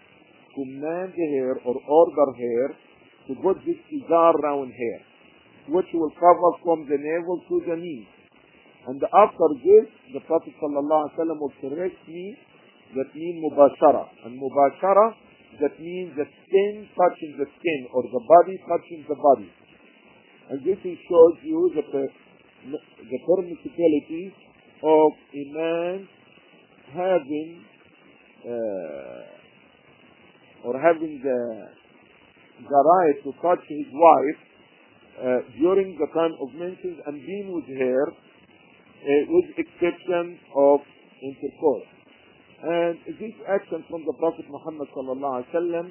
[SPEAKER 2] command her or order her to put this izar round here, which will cover from the navel to the knee. And after this, the Prophet sallallahu alaihi wasallam will correct me, that means mubashara. And mubashara, that means the skin touching the skin or the body touching the body. And this shows you the, the permissibility of a man having uh, or having the, the right to touch his wife uh, during the time of menses and being with her, uh, with exception of intercourse. And this action from the Prophet Muhammad sallallahu alaihi wasallam,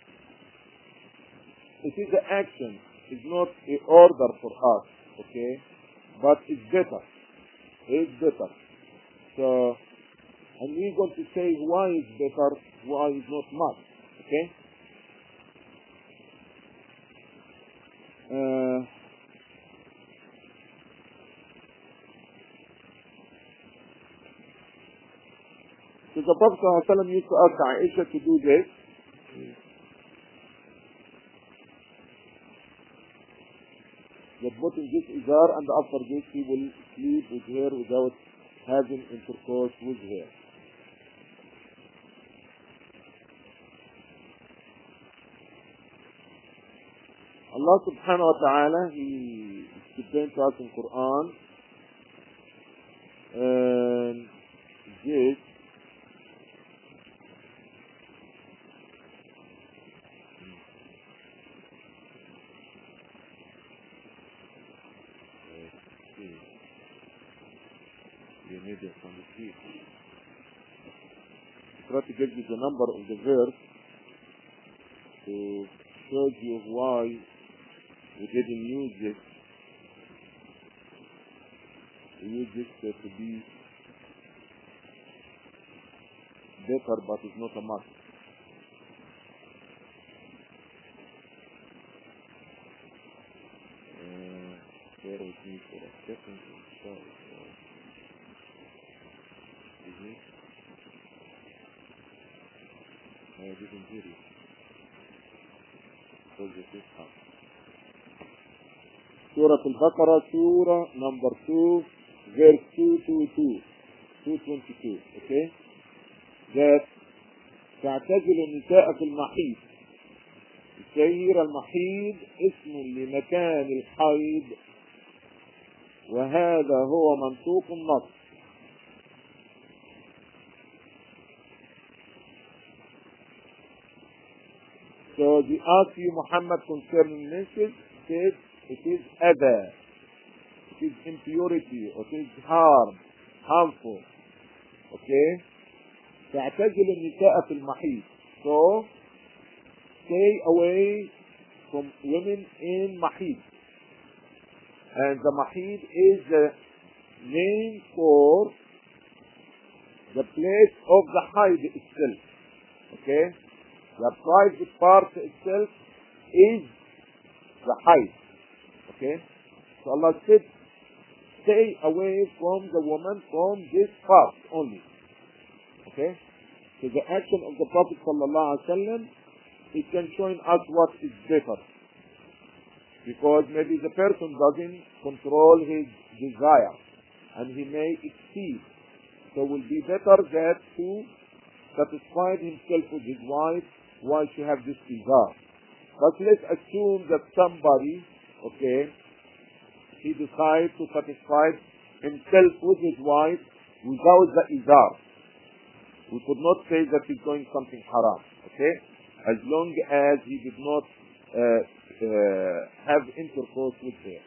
[SPEAKER 2] it is an action, it's not an order for us, okay? But it's better. It's better. So, and we're going to say why it's better, why it's not much, okay? Uh, so the Prophet ﷺ used to ask Aisha to do this. That putting this izar, and after this he will sleep with her without having intercourse with her. Allah subhanahu wa ta'ala, he explained to us in Quran, and this you need it from the sheet. I try to give you the number of the verse to show you why we didn't use this. We use this uh, to be better, but it's not a must. Uh, bear with me for a second. Sorry. Excuse me. I didn't hear you. So this is how. Surah Al-Baqarah, Surah number two, verse two twenty-two. two twenty-two, okay? That تعتزل النساء في المحيض. السير المحيض اسم لمكان الحيض، وهذا هو منطوق النص. So the ask you Muhammad concerning menses said it is adha, it is impurity, it is harm, harmful. Okay? تعتزل النساء في المحيض. So stay away from women in mahid. And the mahid is the name for the place of the haid itself. Okay? The private part itself is the haid. Okay? So Allah said, stay away from the woman from this part only. Okay? So the action of the Prophet sallallahu alaihi wasallam, it can show us what is better. Because maybe the person doesn't control his desire and he may exceed. So it will be better that to satisfy himself with his wife while she have this desire. But let's assume that somebody, okay, he decides to satisfy himself with his wife without the izar. We could not say that he's doing something haram, okay? As long as he did not uh, uh, have intercourse with her.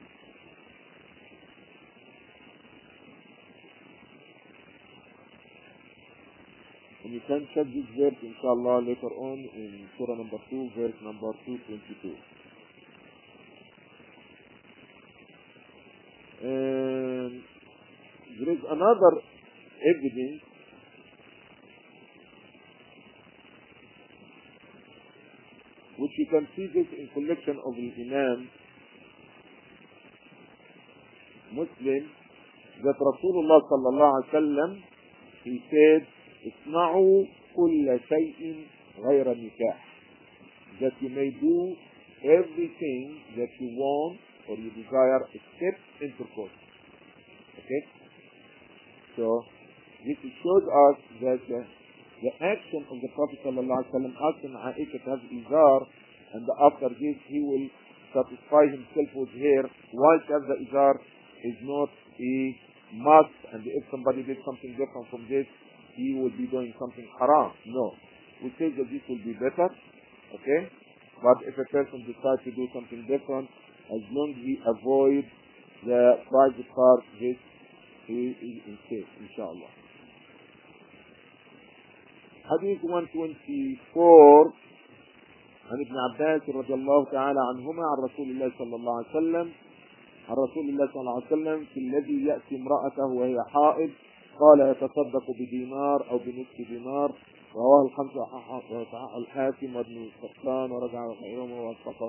[SPEAKER 2] And you can check this verse, inshallah, later on in Surah number two, verse number two twenty-two. And there is another evidence which you can see this in collection of the Imam Muslim, that Rasulullah sallallahu alaihi wasallam, he said, "Isma'u kulla shay'in غير النكاح. That you may do everything that you want or you desire except intercourse. Okay? So, this shows us that uh, the action of the Prophet sallallahu alaihi wasallam asking Aisha to have izar, and after this he will satisfy himself with her, while to have the izar is not a must, and if somebody did something different from this, he will be doing something haram. No. We say that this will be better, okay? But if a person decides to do something different, as long as he avoids the private part, this he is safe, inshallah. Hadith one twenty-four عن ابن عباس رضي الله تعالى عنهما عن رسول الله صلى الله عليه وسلم عن رسول الله صلى الله عليه وسلم في الذي يأتي امرأته وهي حائض قال يتصدق بدينار أو بنصف دينار. رواه الخمسة الحاكم وابن القطان ورجع غيرهم ووثقه.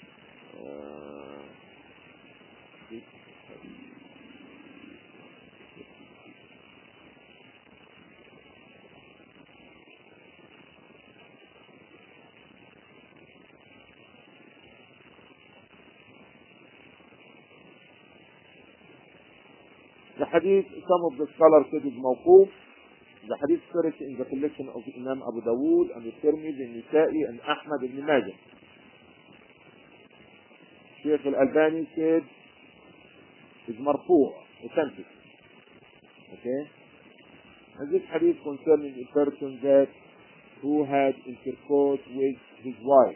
[SPEAKER 2] The hadith, some of the scholars said is mawquf. The hadith occurs in the collection of Imam Abu Dawood and the Tirmidhi and Nisa'i and Ahmad ibn Majah. Sheikh Al-Albani said is marfu', authentic. Okay? And this hadith concerning a person that who had intercourse with his wife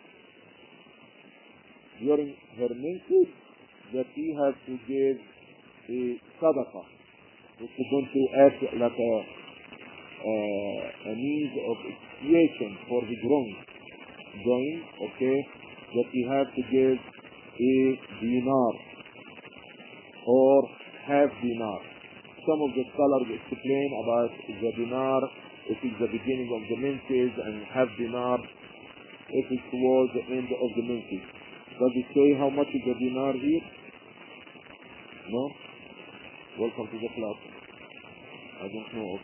[SPEAKER 2] during her menses, that he has to give a sadaqah, which is going to act like a, uh, a means of expiation for his wrong doing, okay, that he has to give a dinar or half dinar. Some of the scholars explain about the dinar, if it's the beginning of the menses, and half dinar if it's towards the end of the menses. Does it say how much is the dinar here? No? Welcome to the club. I don't know.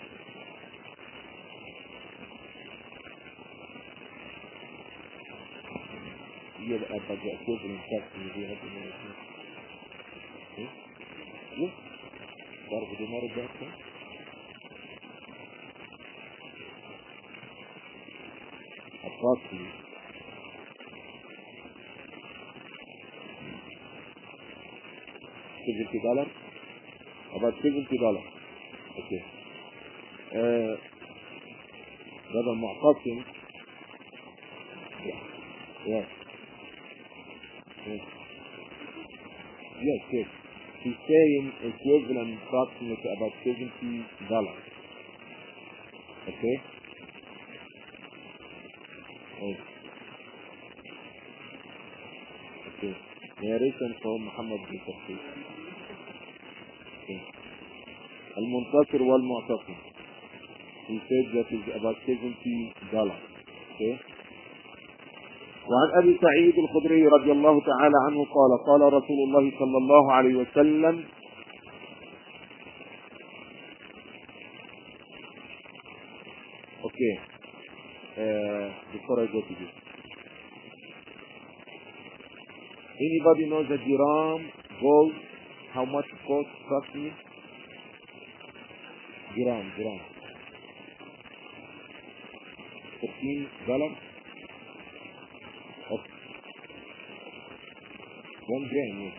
[SPEAKER 2] Yeah, but the equivalent tax in the head. Yes? Darb dinar that? Approximately. seventy dollars? About seventy dollars. Okay. Uh, هذا معتصم. Yes. Yes. Yes, yes. He's saying equivalent approximately about seventy dollars. Okay? Yes. Okay. Narration from Muhammad bin Tafsir. Okay. Al-Muntasir wal-Mu'tasim. He said that is about seventy dollars. Okay? وعن أبي سعيد الخدري رضي الله تعالى عنه قال قال رسول الله صلى الله عليه وسلم Okay. Uh, before I go to this. Anybody knows the dirham, gold, how much it costs roughly? Dirham, dirham. fifteen dollars? Okay. One grain, yes.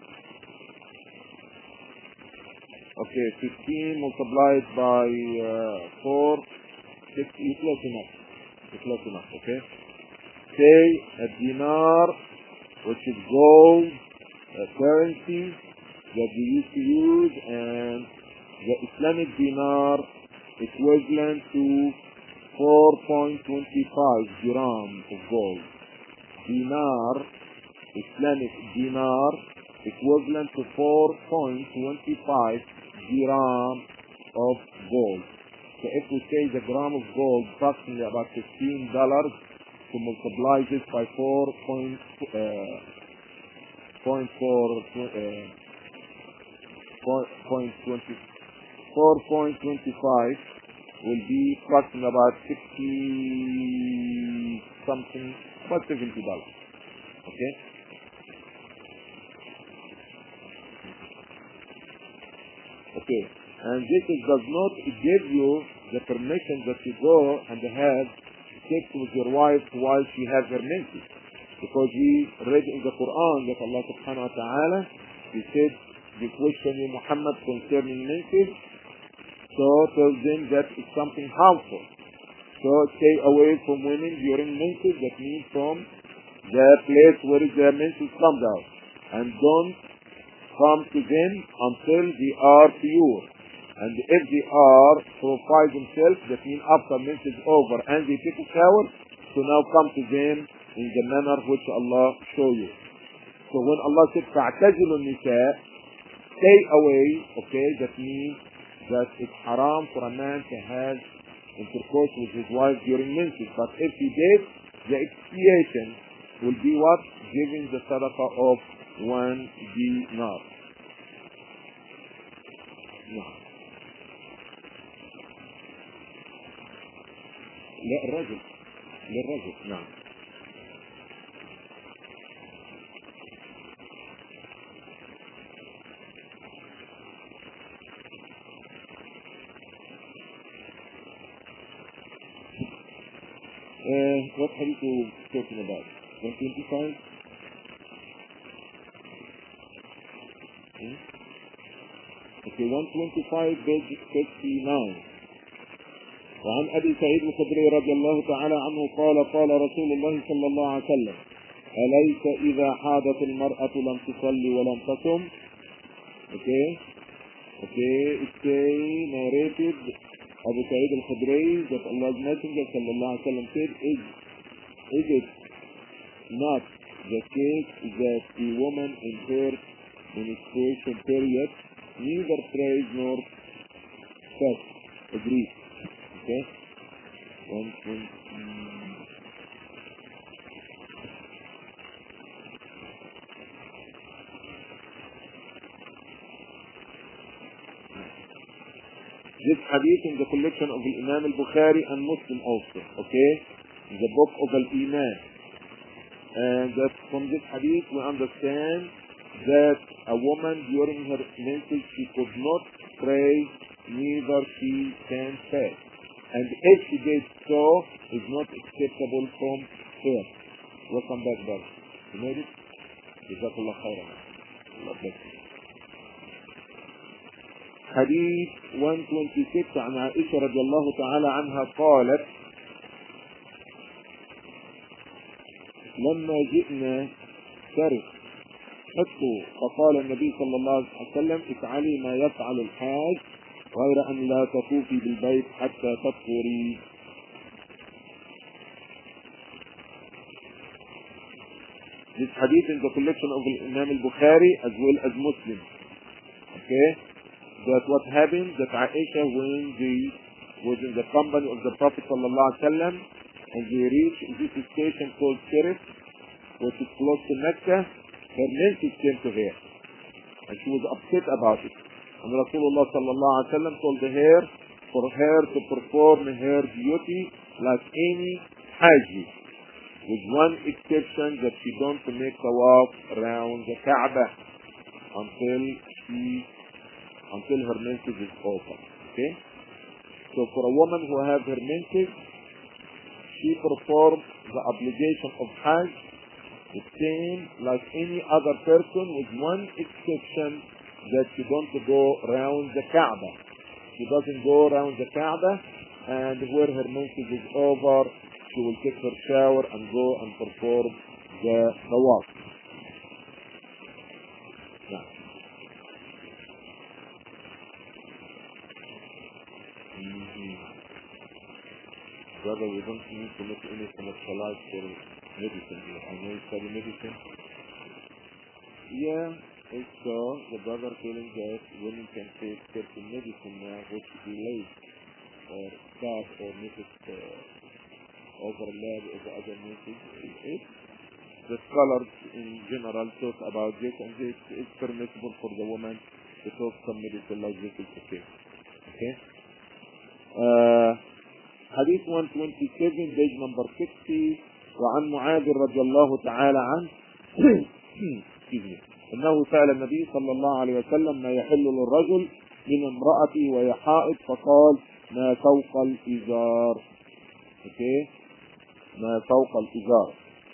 [SPEAKER 2] Okay, fifteen multiplied by uh, four, sixty, it's close enough. It's close enough, okay? Say a dinar, which is gold, a currency that we used to use, and the Islamic dinar equivalent to four point two five dirham of gold. Dinar, Islamic dinar, equivalent to four point two five dirham of gold. So if we say the gram of gold approximately about fifteen dollars, to multiply this by four point uh, point four uh, point twenty four point twenty five, will be costing about sixty something, about seventy dollars. Okay? Okay. And this is, does not give you the permission that you go and have sex with your wife while she has her menses. Because we read in the Quran that Allah subhanahu wa ta'ala, He said, they question you Muhammad concerning menses, so tell them that it's something harmful. So stay away from women during menses, that means from the place where their menses comes out. And don't come to them until they are pure. And if they are purified themselves, that means after menses over and they take a shower, so now come to them in the manner which Allah show you. So when Allah said, فَاعْتَزِلُوا النِّسَاء, stay away, okay, that means that it's haram for a man to have intercourse with his wife during menses. But if he did, the expiation will be what? Giving the sadaqah of one dinar. No. للرجل للرجل نعم. Uh, what hadith are you talking about? one twenty-five? Hmm? Okay, one twenty-five, page fifty-nine. وعن أبي سعيد الخدري رضي الله تعالى عنه قال قال رسول الله صلى الله عليه وسلم أليس إذا حاضت المرأة لم تصلي ولم تصم. Okay, okay, it's narrated Abu Sa'id al-Khudri that Allah's Messenger صلى الله عليه وسلم said, is, is it not the case that a woman in her menstruation period neither prays nor fast? Agreed. Okay? One, one, um, this hadith in the collection of Imam al-Bukhari and Muslim also. Okay? In the book of Al-Iman. And that from this hadith we understand that a woman during her menses she could not pray, neither she can fast. And if she did so, is not acceptable from her. Welcome back, brother. You made it? Jazakallah khairan. Allah bless you. حديث one twenty-six عن عائشة رضي الله تعالى عنها قالت لما جئنا سرق حطوا فقال النبي صلى الله عليه وسلم افعلي ما يفعل الحاج غير أن لا تطوفي بالبيت حتى تطهري. This hadith in the collection of Imam al-Bukhari as well as Muslim. Okay? That what happened, that Aisha when they was in the company of the Prophet sallallahu alaihi wasallam and they reached this station called Sirif, which is close to Mecca, her menses came to her. And she was upset about it. And Rasulullah sallallahu alaihi wasallam told her for her to perform her duty like any Haji, with one exception, that she don't make tawaf around the Kaaba until she until her menses is over. Okay? So for a woman who has her menses, she performs the obligation of Hajj the same like any other person, with one exception, that she don't go around the Kaaba. She doesn't go around the Kaaba, and where her menses is over, she will take her shower and go and perform the tawaf. Yeah. Mm-hmm. Brother, we don't need to make any kind of salat for medicine here. I know you study medicine. Yeah. So the brother feeling that women can take certain medicine now which delays or start or make it uh, overlap with the other medicine. The scholars in general talk about this, and this is permissible for the woman to take some medicine like this. Is okay. Okay. Uh, hadith one twenty-seven, page number sixty. وعن معاذ رضي الله تعالى عنه أنه سأل النبي صلى الله عليه وسلم ما يحل للرجل من امرأته وهي حائض فقال ما فوق الإزار. okay. ما فوق الإزار.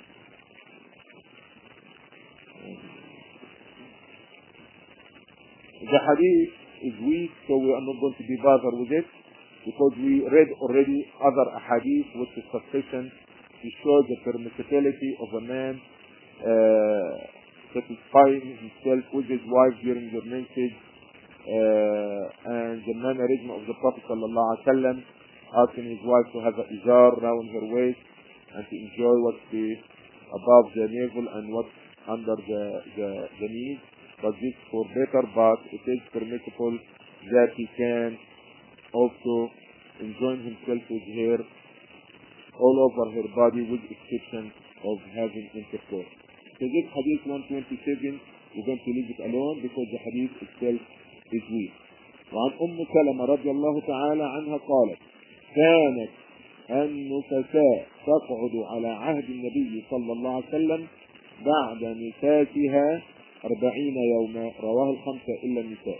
[SPEAKER 2] The hadith is weak, so we are not going to be bothered with it because we read already other hadith which is sufficient to show the permissibility of a man uh, satisfying himself with his wife during the menses uh, and the mannerism of the Prophet sallallahu alaihi wasallam asking his wife to have a izar around her waist and to enjoy what's the above the navel and what's under the the, the knees. But this for better, but it is permissible that he can also enjoy himself with her all over her body with exception of having intercourse. So this hadith one twenty-seven, we're going to leave it alone because the hadith itself is weak. وعن أم سلمة رضي الله تعالى عنها قالت كانت النفساء تقعد على عهد النبي صلى الله عليه وسلم بعد نفاسها أربعين يوما رواه الخمسة إلا النساء.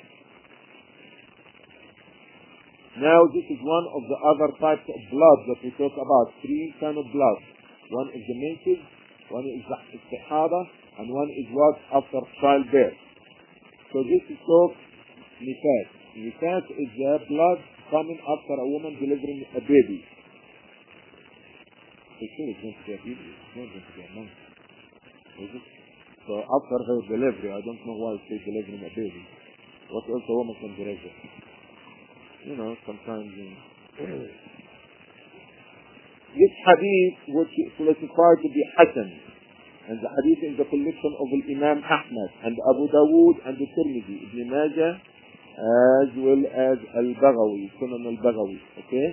[SPEAKER 2] Now this is one of the other types of blood that we talk about. Three kind of blood. One is the menses, one is the istihada, and one is what after childbirth. So this is called nifas. Nifas is the blood coming after a woman delivering a baby. For sure it's going to be a baby. It's not going to be a month. Is it? So after her delivery, I don't know why she's delivering a baby. What else a woman can deliver? You know, sometimes you know. This hadith which is classified to be Hasan, and the hadith in the collection of Imam Ahmad and Abu Dawood and the Tirmidhi, Ibn Majah, as well as Al-Baghawi, Sunan Al-Baghawi, okay?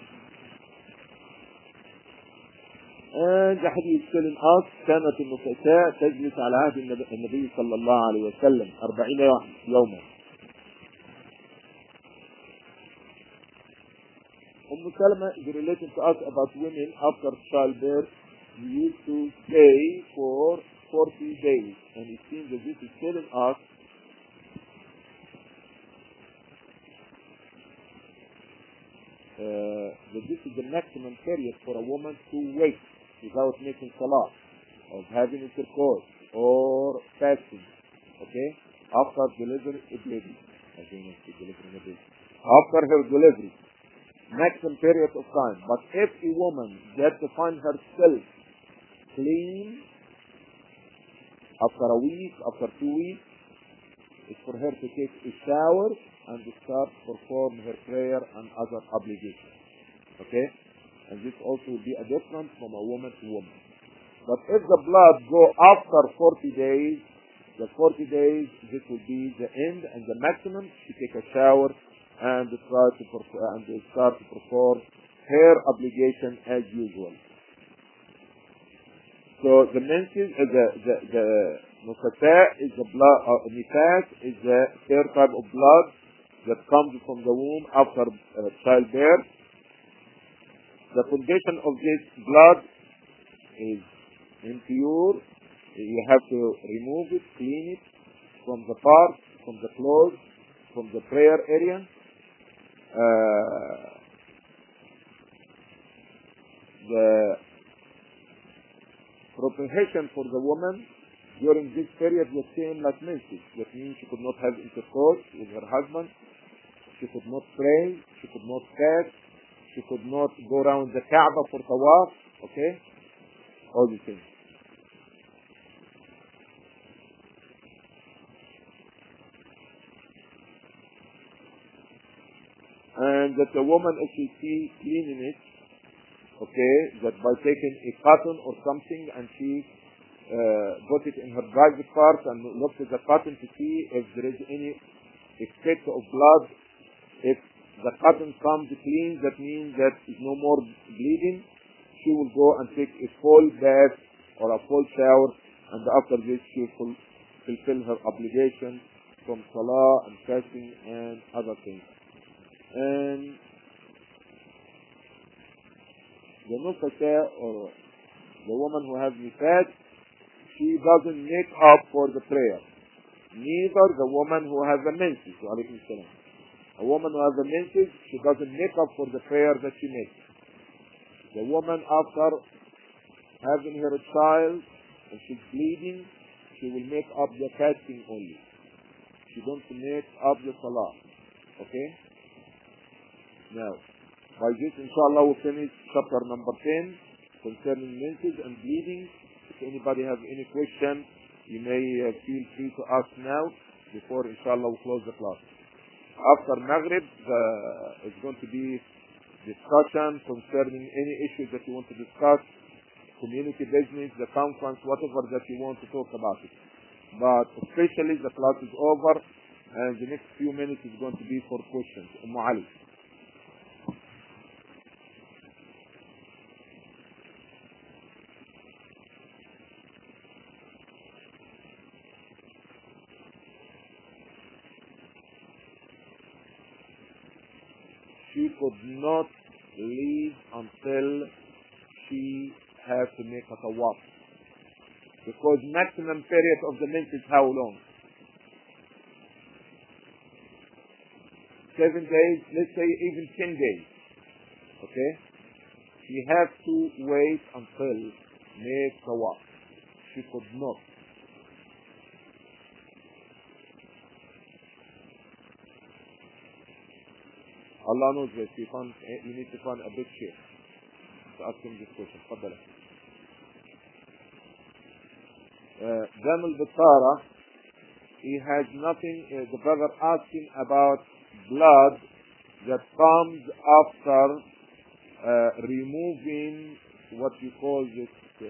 [SPEAKER 2] And the hadith telling us كانت النفساء تجلس على عهد النبي صلى الله عليه وسلم أربعين يوما. Umm Salama is related to us about women after childbirth who used to stay for forty days. And it seems that this is telling us uh, that this is the maximum period for a woman to wait without making salah, of having intercourse or fasting, okay, after delivering a baby. I don't know if delivering a baby. After her delivery. Maximum period of time. But if a woman gets to find herself clean after a week, after two weeks, it's for her to take a shower and to start to perform her prayer and other obligations. Okay? And this also will be a difference from a woman to woman. But if the blood go after forty days, the forty days, this will be the end and the maximum. She take a shower and try to perform, and start to perform her obligation as usual. So the menses, uh, the the the nufasa is the blood. Uh, nifas is the third type of blood that comes from the womb after uh, childbirth. The condition of this blood is impure. You have to remove it, clean it from the parts, from the clothes, from the prayer area. Uh, the prohibition for the woman during this period was same like menses. That means she could not have intercourse with her husband, she could not pray, she could not fast, she could not go around the Kaaba for tawaf, okay? All these things. And that the woman, if she see cleaning it, okay, that by taking a cotton or something and she uh, put it in her private part and looked at the cotton to see if there is any effect of blood. If the cotton comes clean, that means that is no more bleeding. She will go and take a full bath or a full shower, and after this she will fulfill her obligation from salah and fasting and other things. And the nufasa, or the woman who has nifas, she doesn't make up for the prayer. Neither the woman who has the menses. Alaykum salam. A woman who has the menses, she doesn't make up for the prayer that she makes. The woman, after having her child and she's bleeding, she will make up the fasting only. She don't make up the salah. Okay? Now, by this, inshallah, we'll finish chapter number ten concerning menses and bleeding. If anybody has any question, you may uh, feel free to ask now before, inshallah, we close the class. After Maghrib, uh, it's going to be discussion concerning any issues that you want to discuss, community business, the conference, whatever that you want to talk about it. But especially the class is over and the next few minutes is going to be for questions. Umm Ali. She could not leave until she has to make a tawaf. Because maximum period of the month is how long? Seven days, let's say even ten days. Okay? She has to wait until make tawaf. She could not. Allah knows this. You, find, you need to find a big sheikh to ask him this question. تفضل. Dam al-Battara, he has nothing, uh, the brother asking about blood that comes after uh, removing what you call this uh,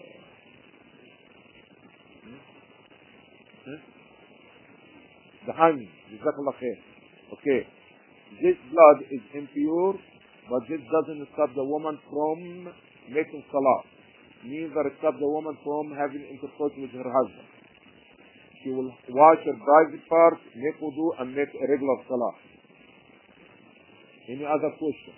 [SPEAKER 2] hmm? Hmm? the hanging. Jazakallah khair. Okay. This blood is impure, but this doesn't stop the woman from making salah. Neither stop the woman from having intercourse with her husband. She will wash her private part, make wudu, and make a regular salah. Any other question?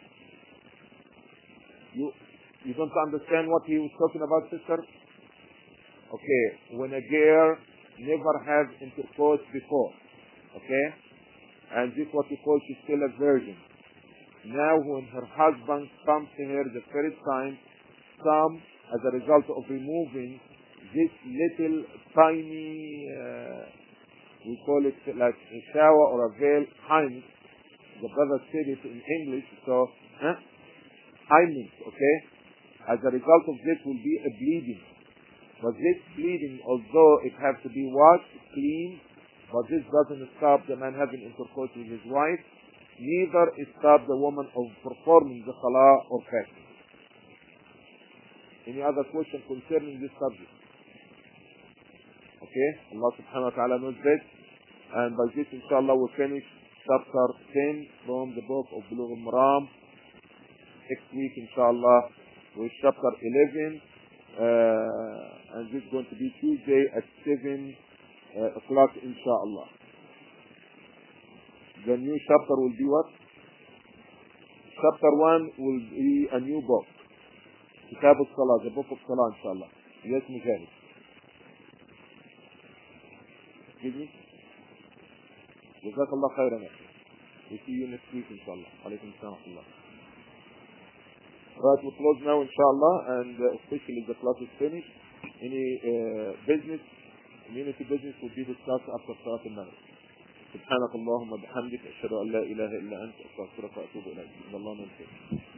[SPEAKER 2] You you don't understand what he was talking about, sister? Okay, when a girl never had intercourse before, okay? And this is what we call she's still a virgin. Now when her husband comes to her the first time, some as a result of removing this little tiny, uh, we call it like a shower or a veil, hymen. The brother said it in English, so, huh? hymen, okay? As a result of this will be a bleeding. But this bleeding, although it has to be washed, clean, but this doesn't stop the man having intercourse with his wife, neither it stops the woman of performing the salah or fasting. Any other question concerning this subject? Okay, Allah subhanahu wa ta'ala knows best. And by this, inshallah, we'll finish chapter ten from the book of Bulugh al-Maram. Next week, inshallah, with chapter eleven. Uh, and this is going to be Tuesday at seven Uh, o'clock, inshallah. The new chapter will be what? Chapter one will be a new book. Kitab al-Salah, the book of Salah, inshallah. Yes, Mujahid. Excuse me? Jazakallah khairan. We see you next week, inshallah. Alaykum salam. Right, we'll close now, inshallah, and uh, officially the class is finished. Any uh, business, community business will be discussed after Salat al-Maghrib. سبحانك اللهم وبحمدك أشهد أن لا إله إلا أنت أستغفرك وأتوب إليك. الله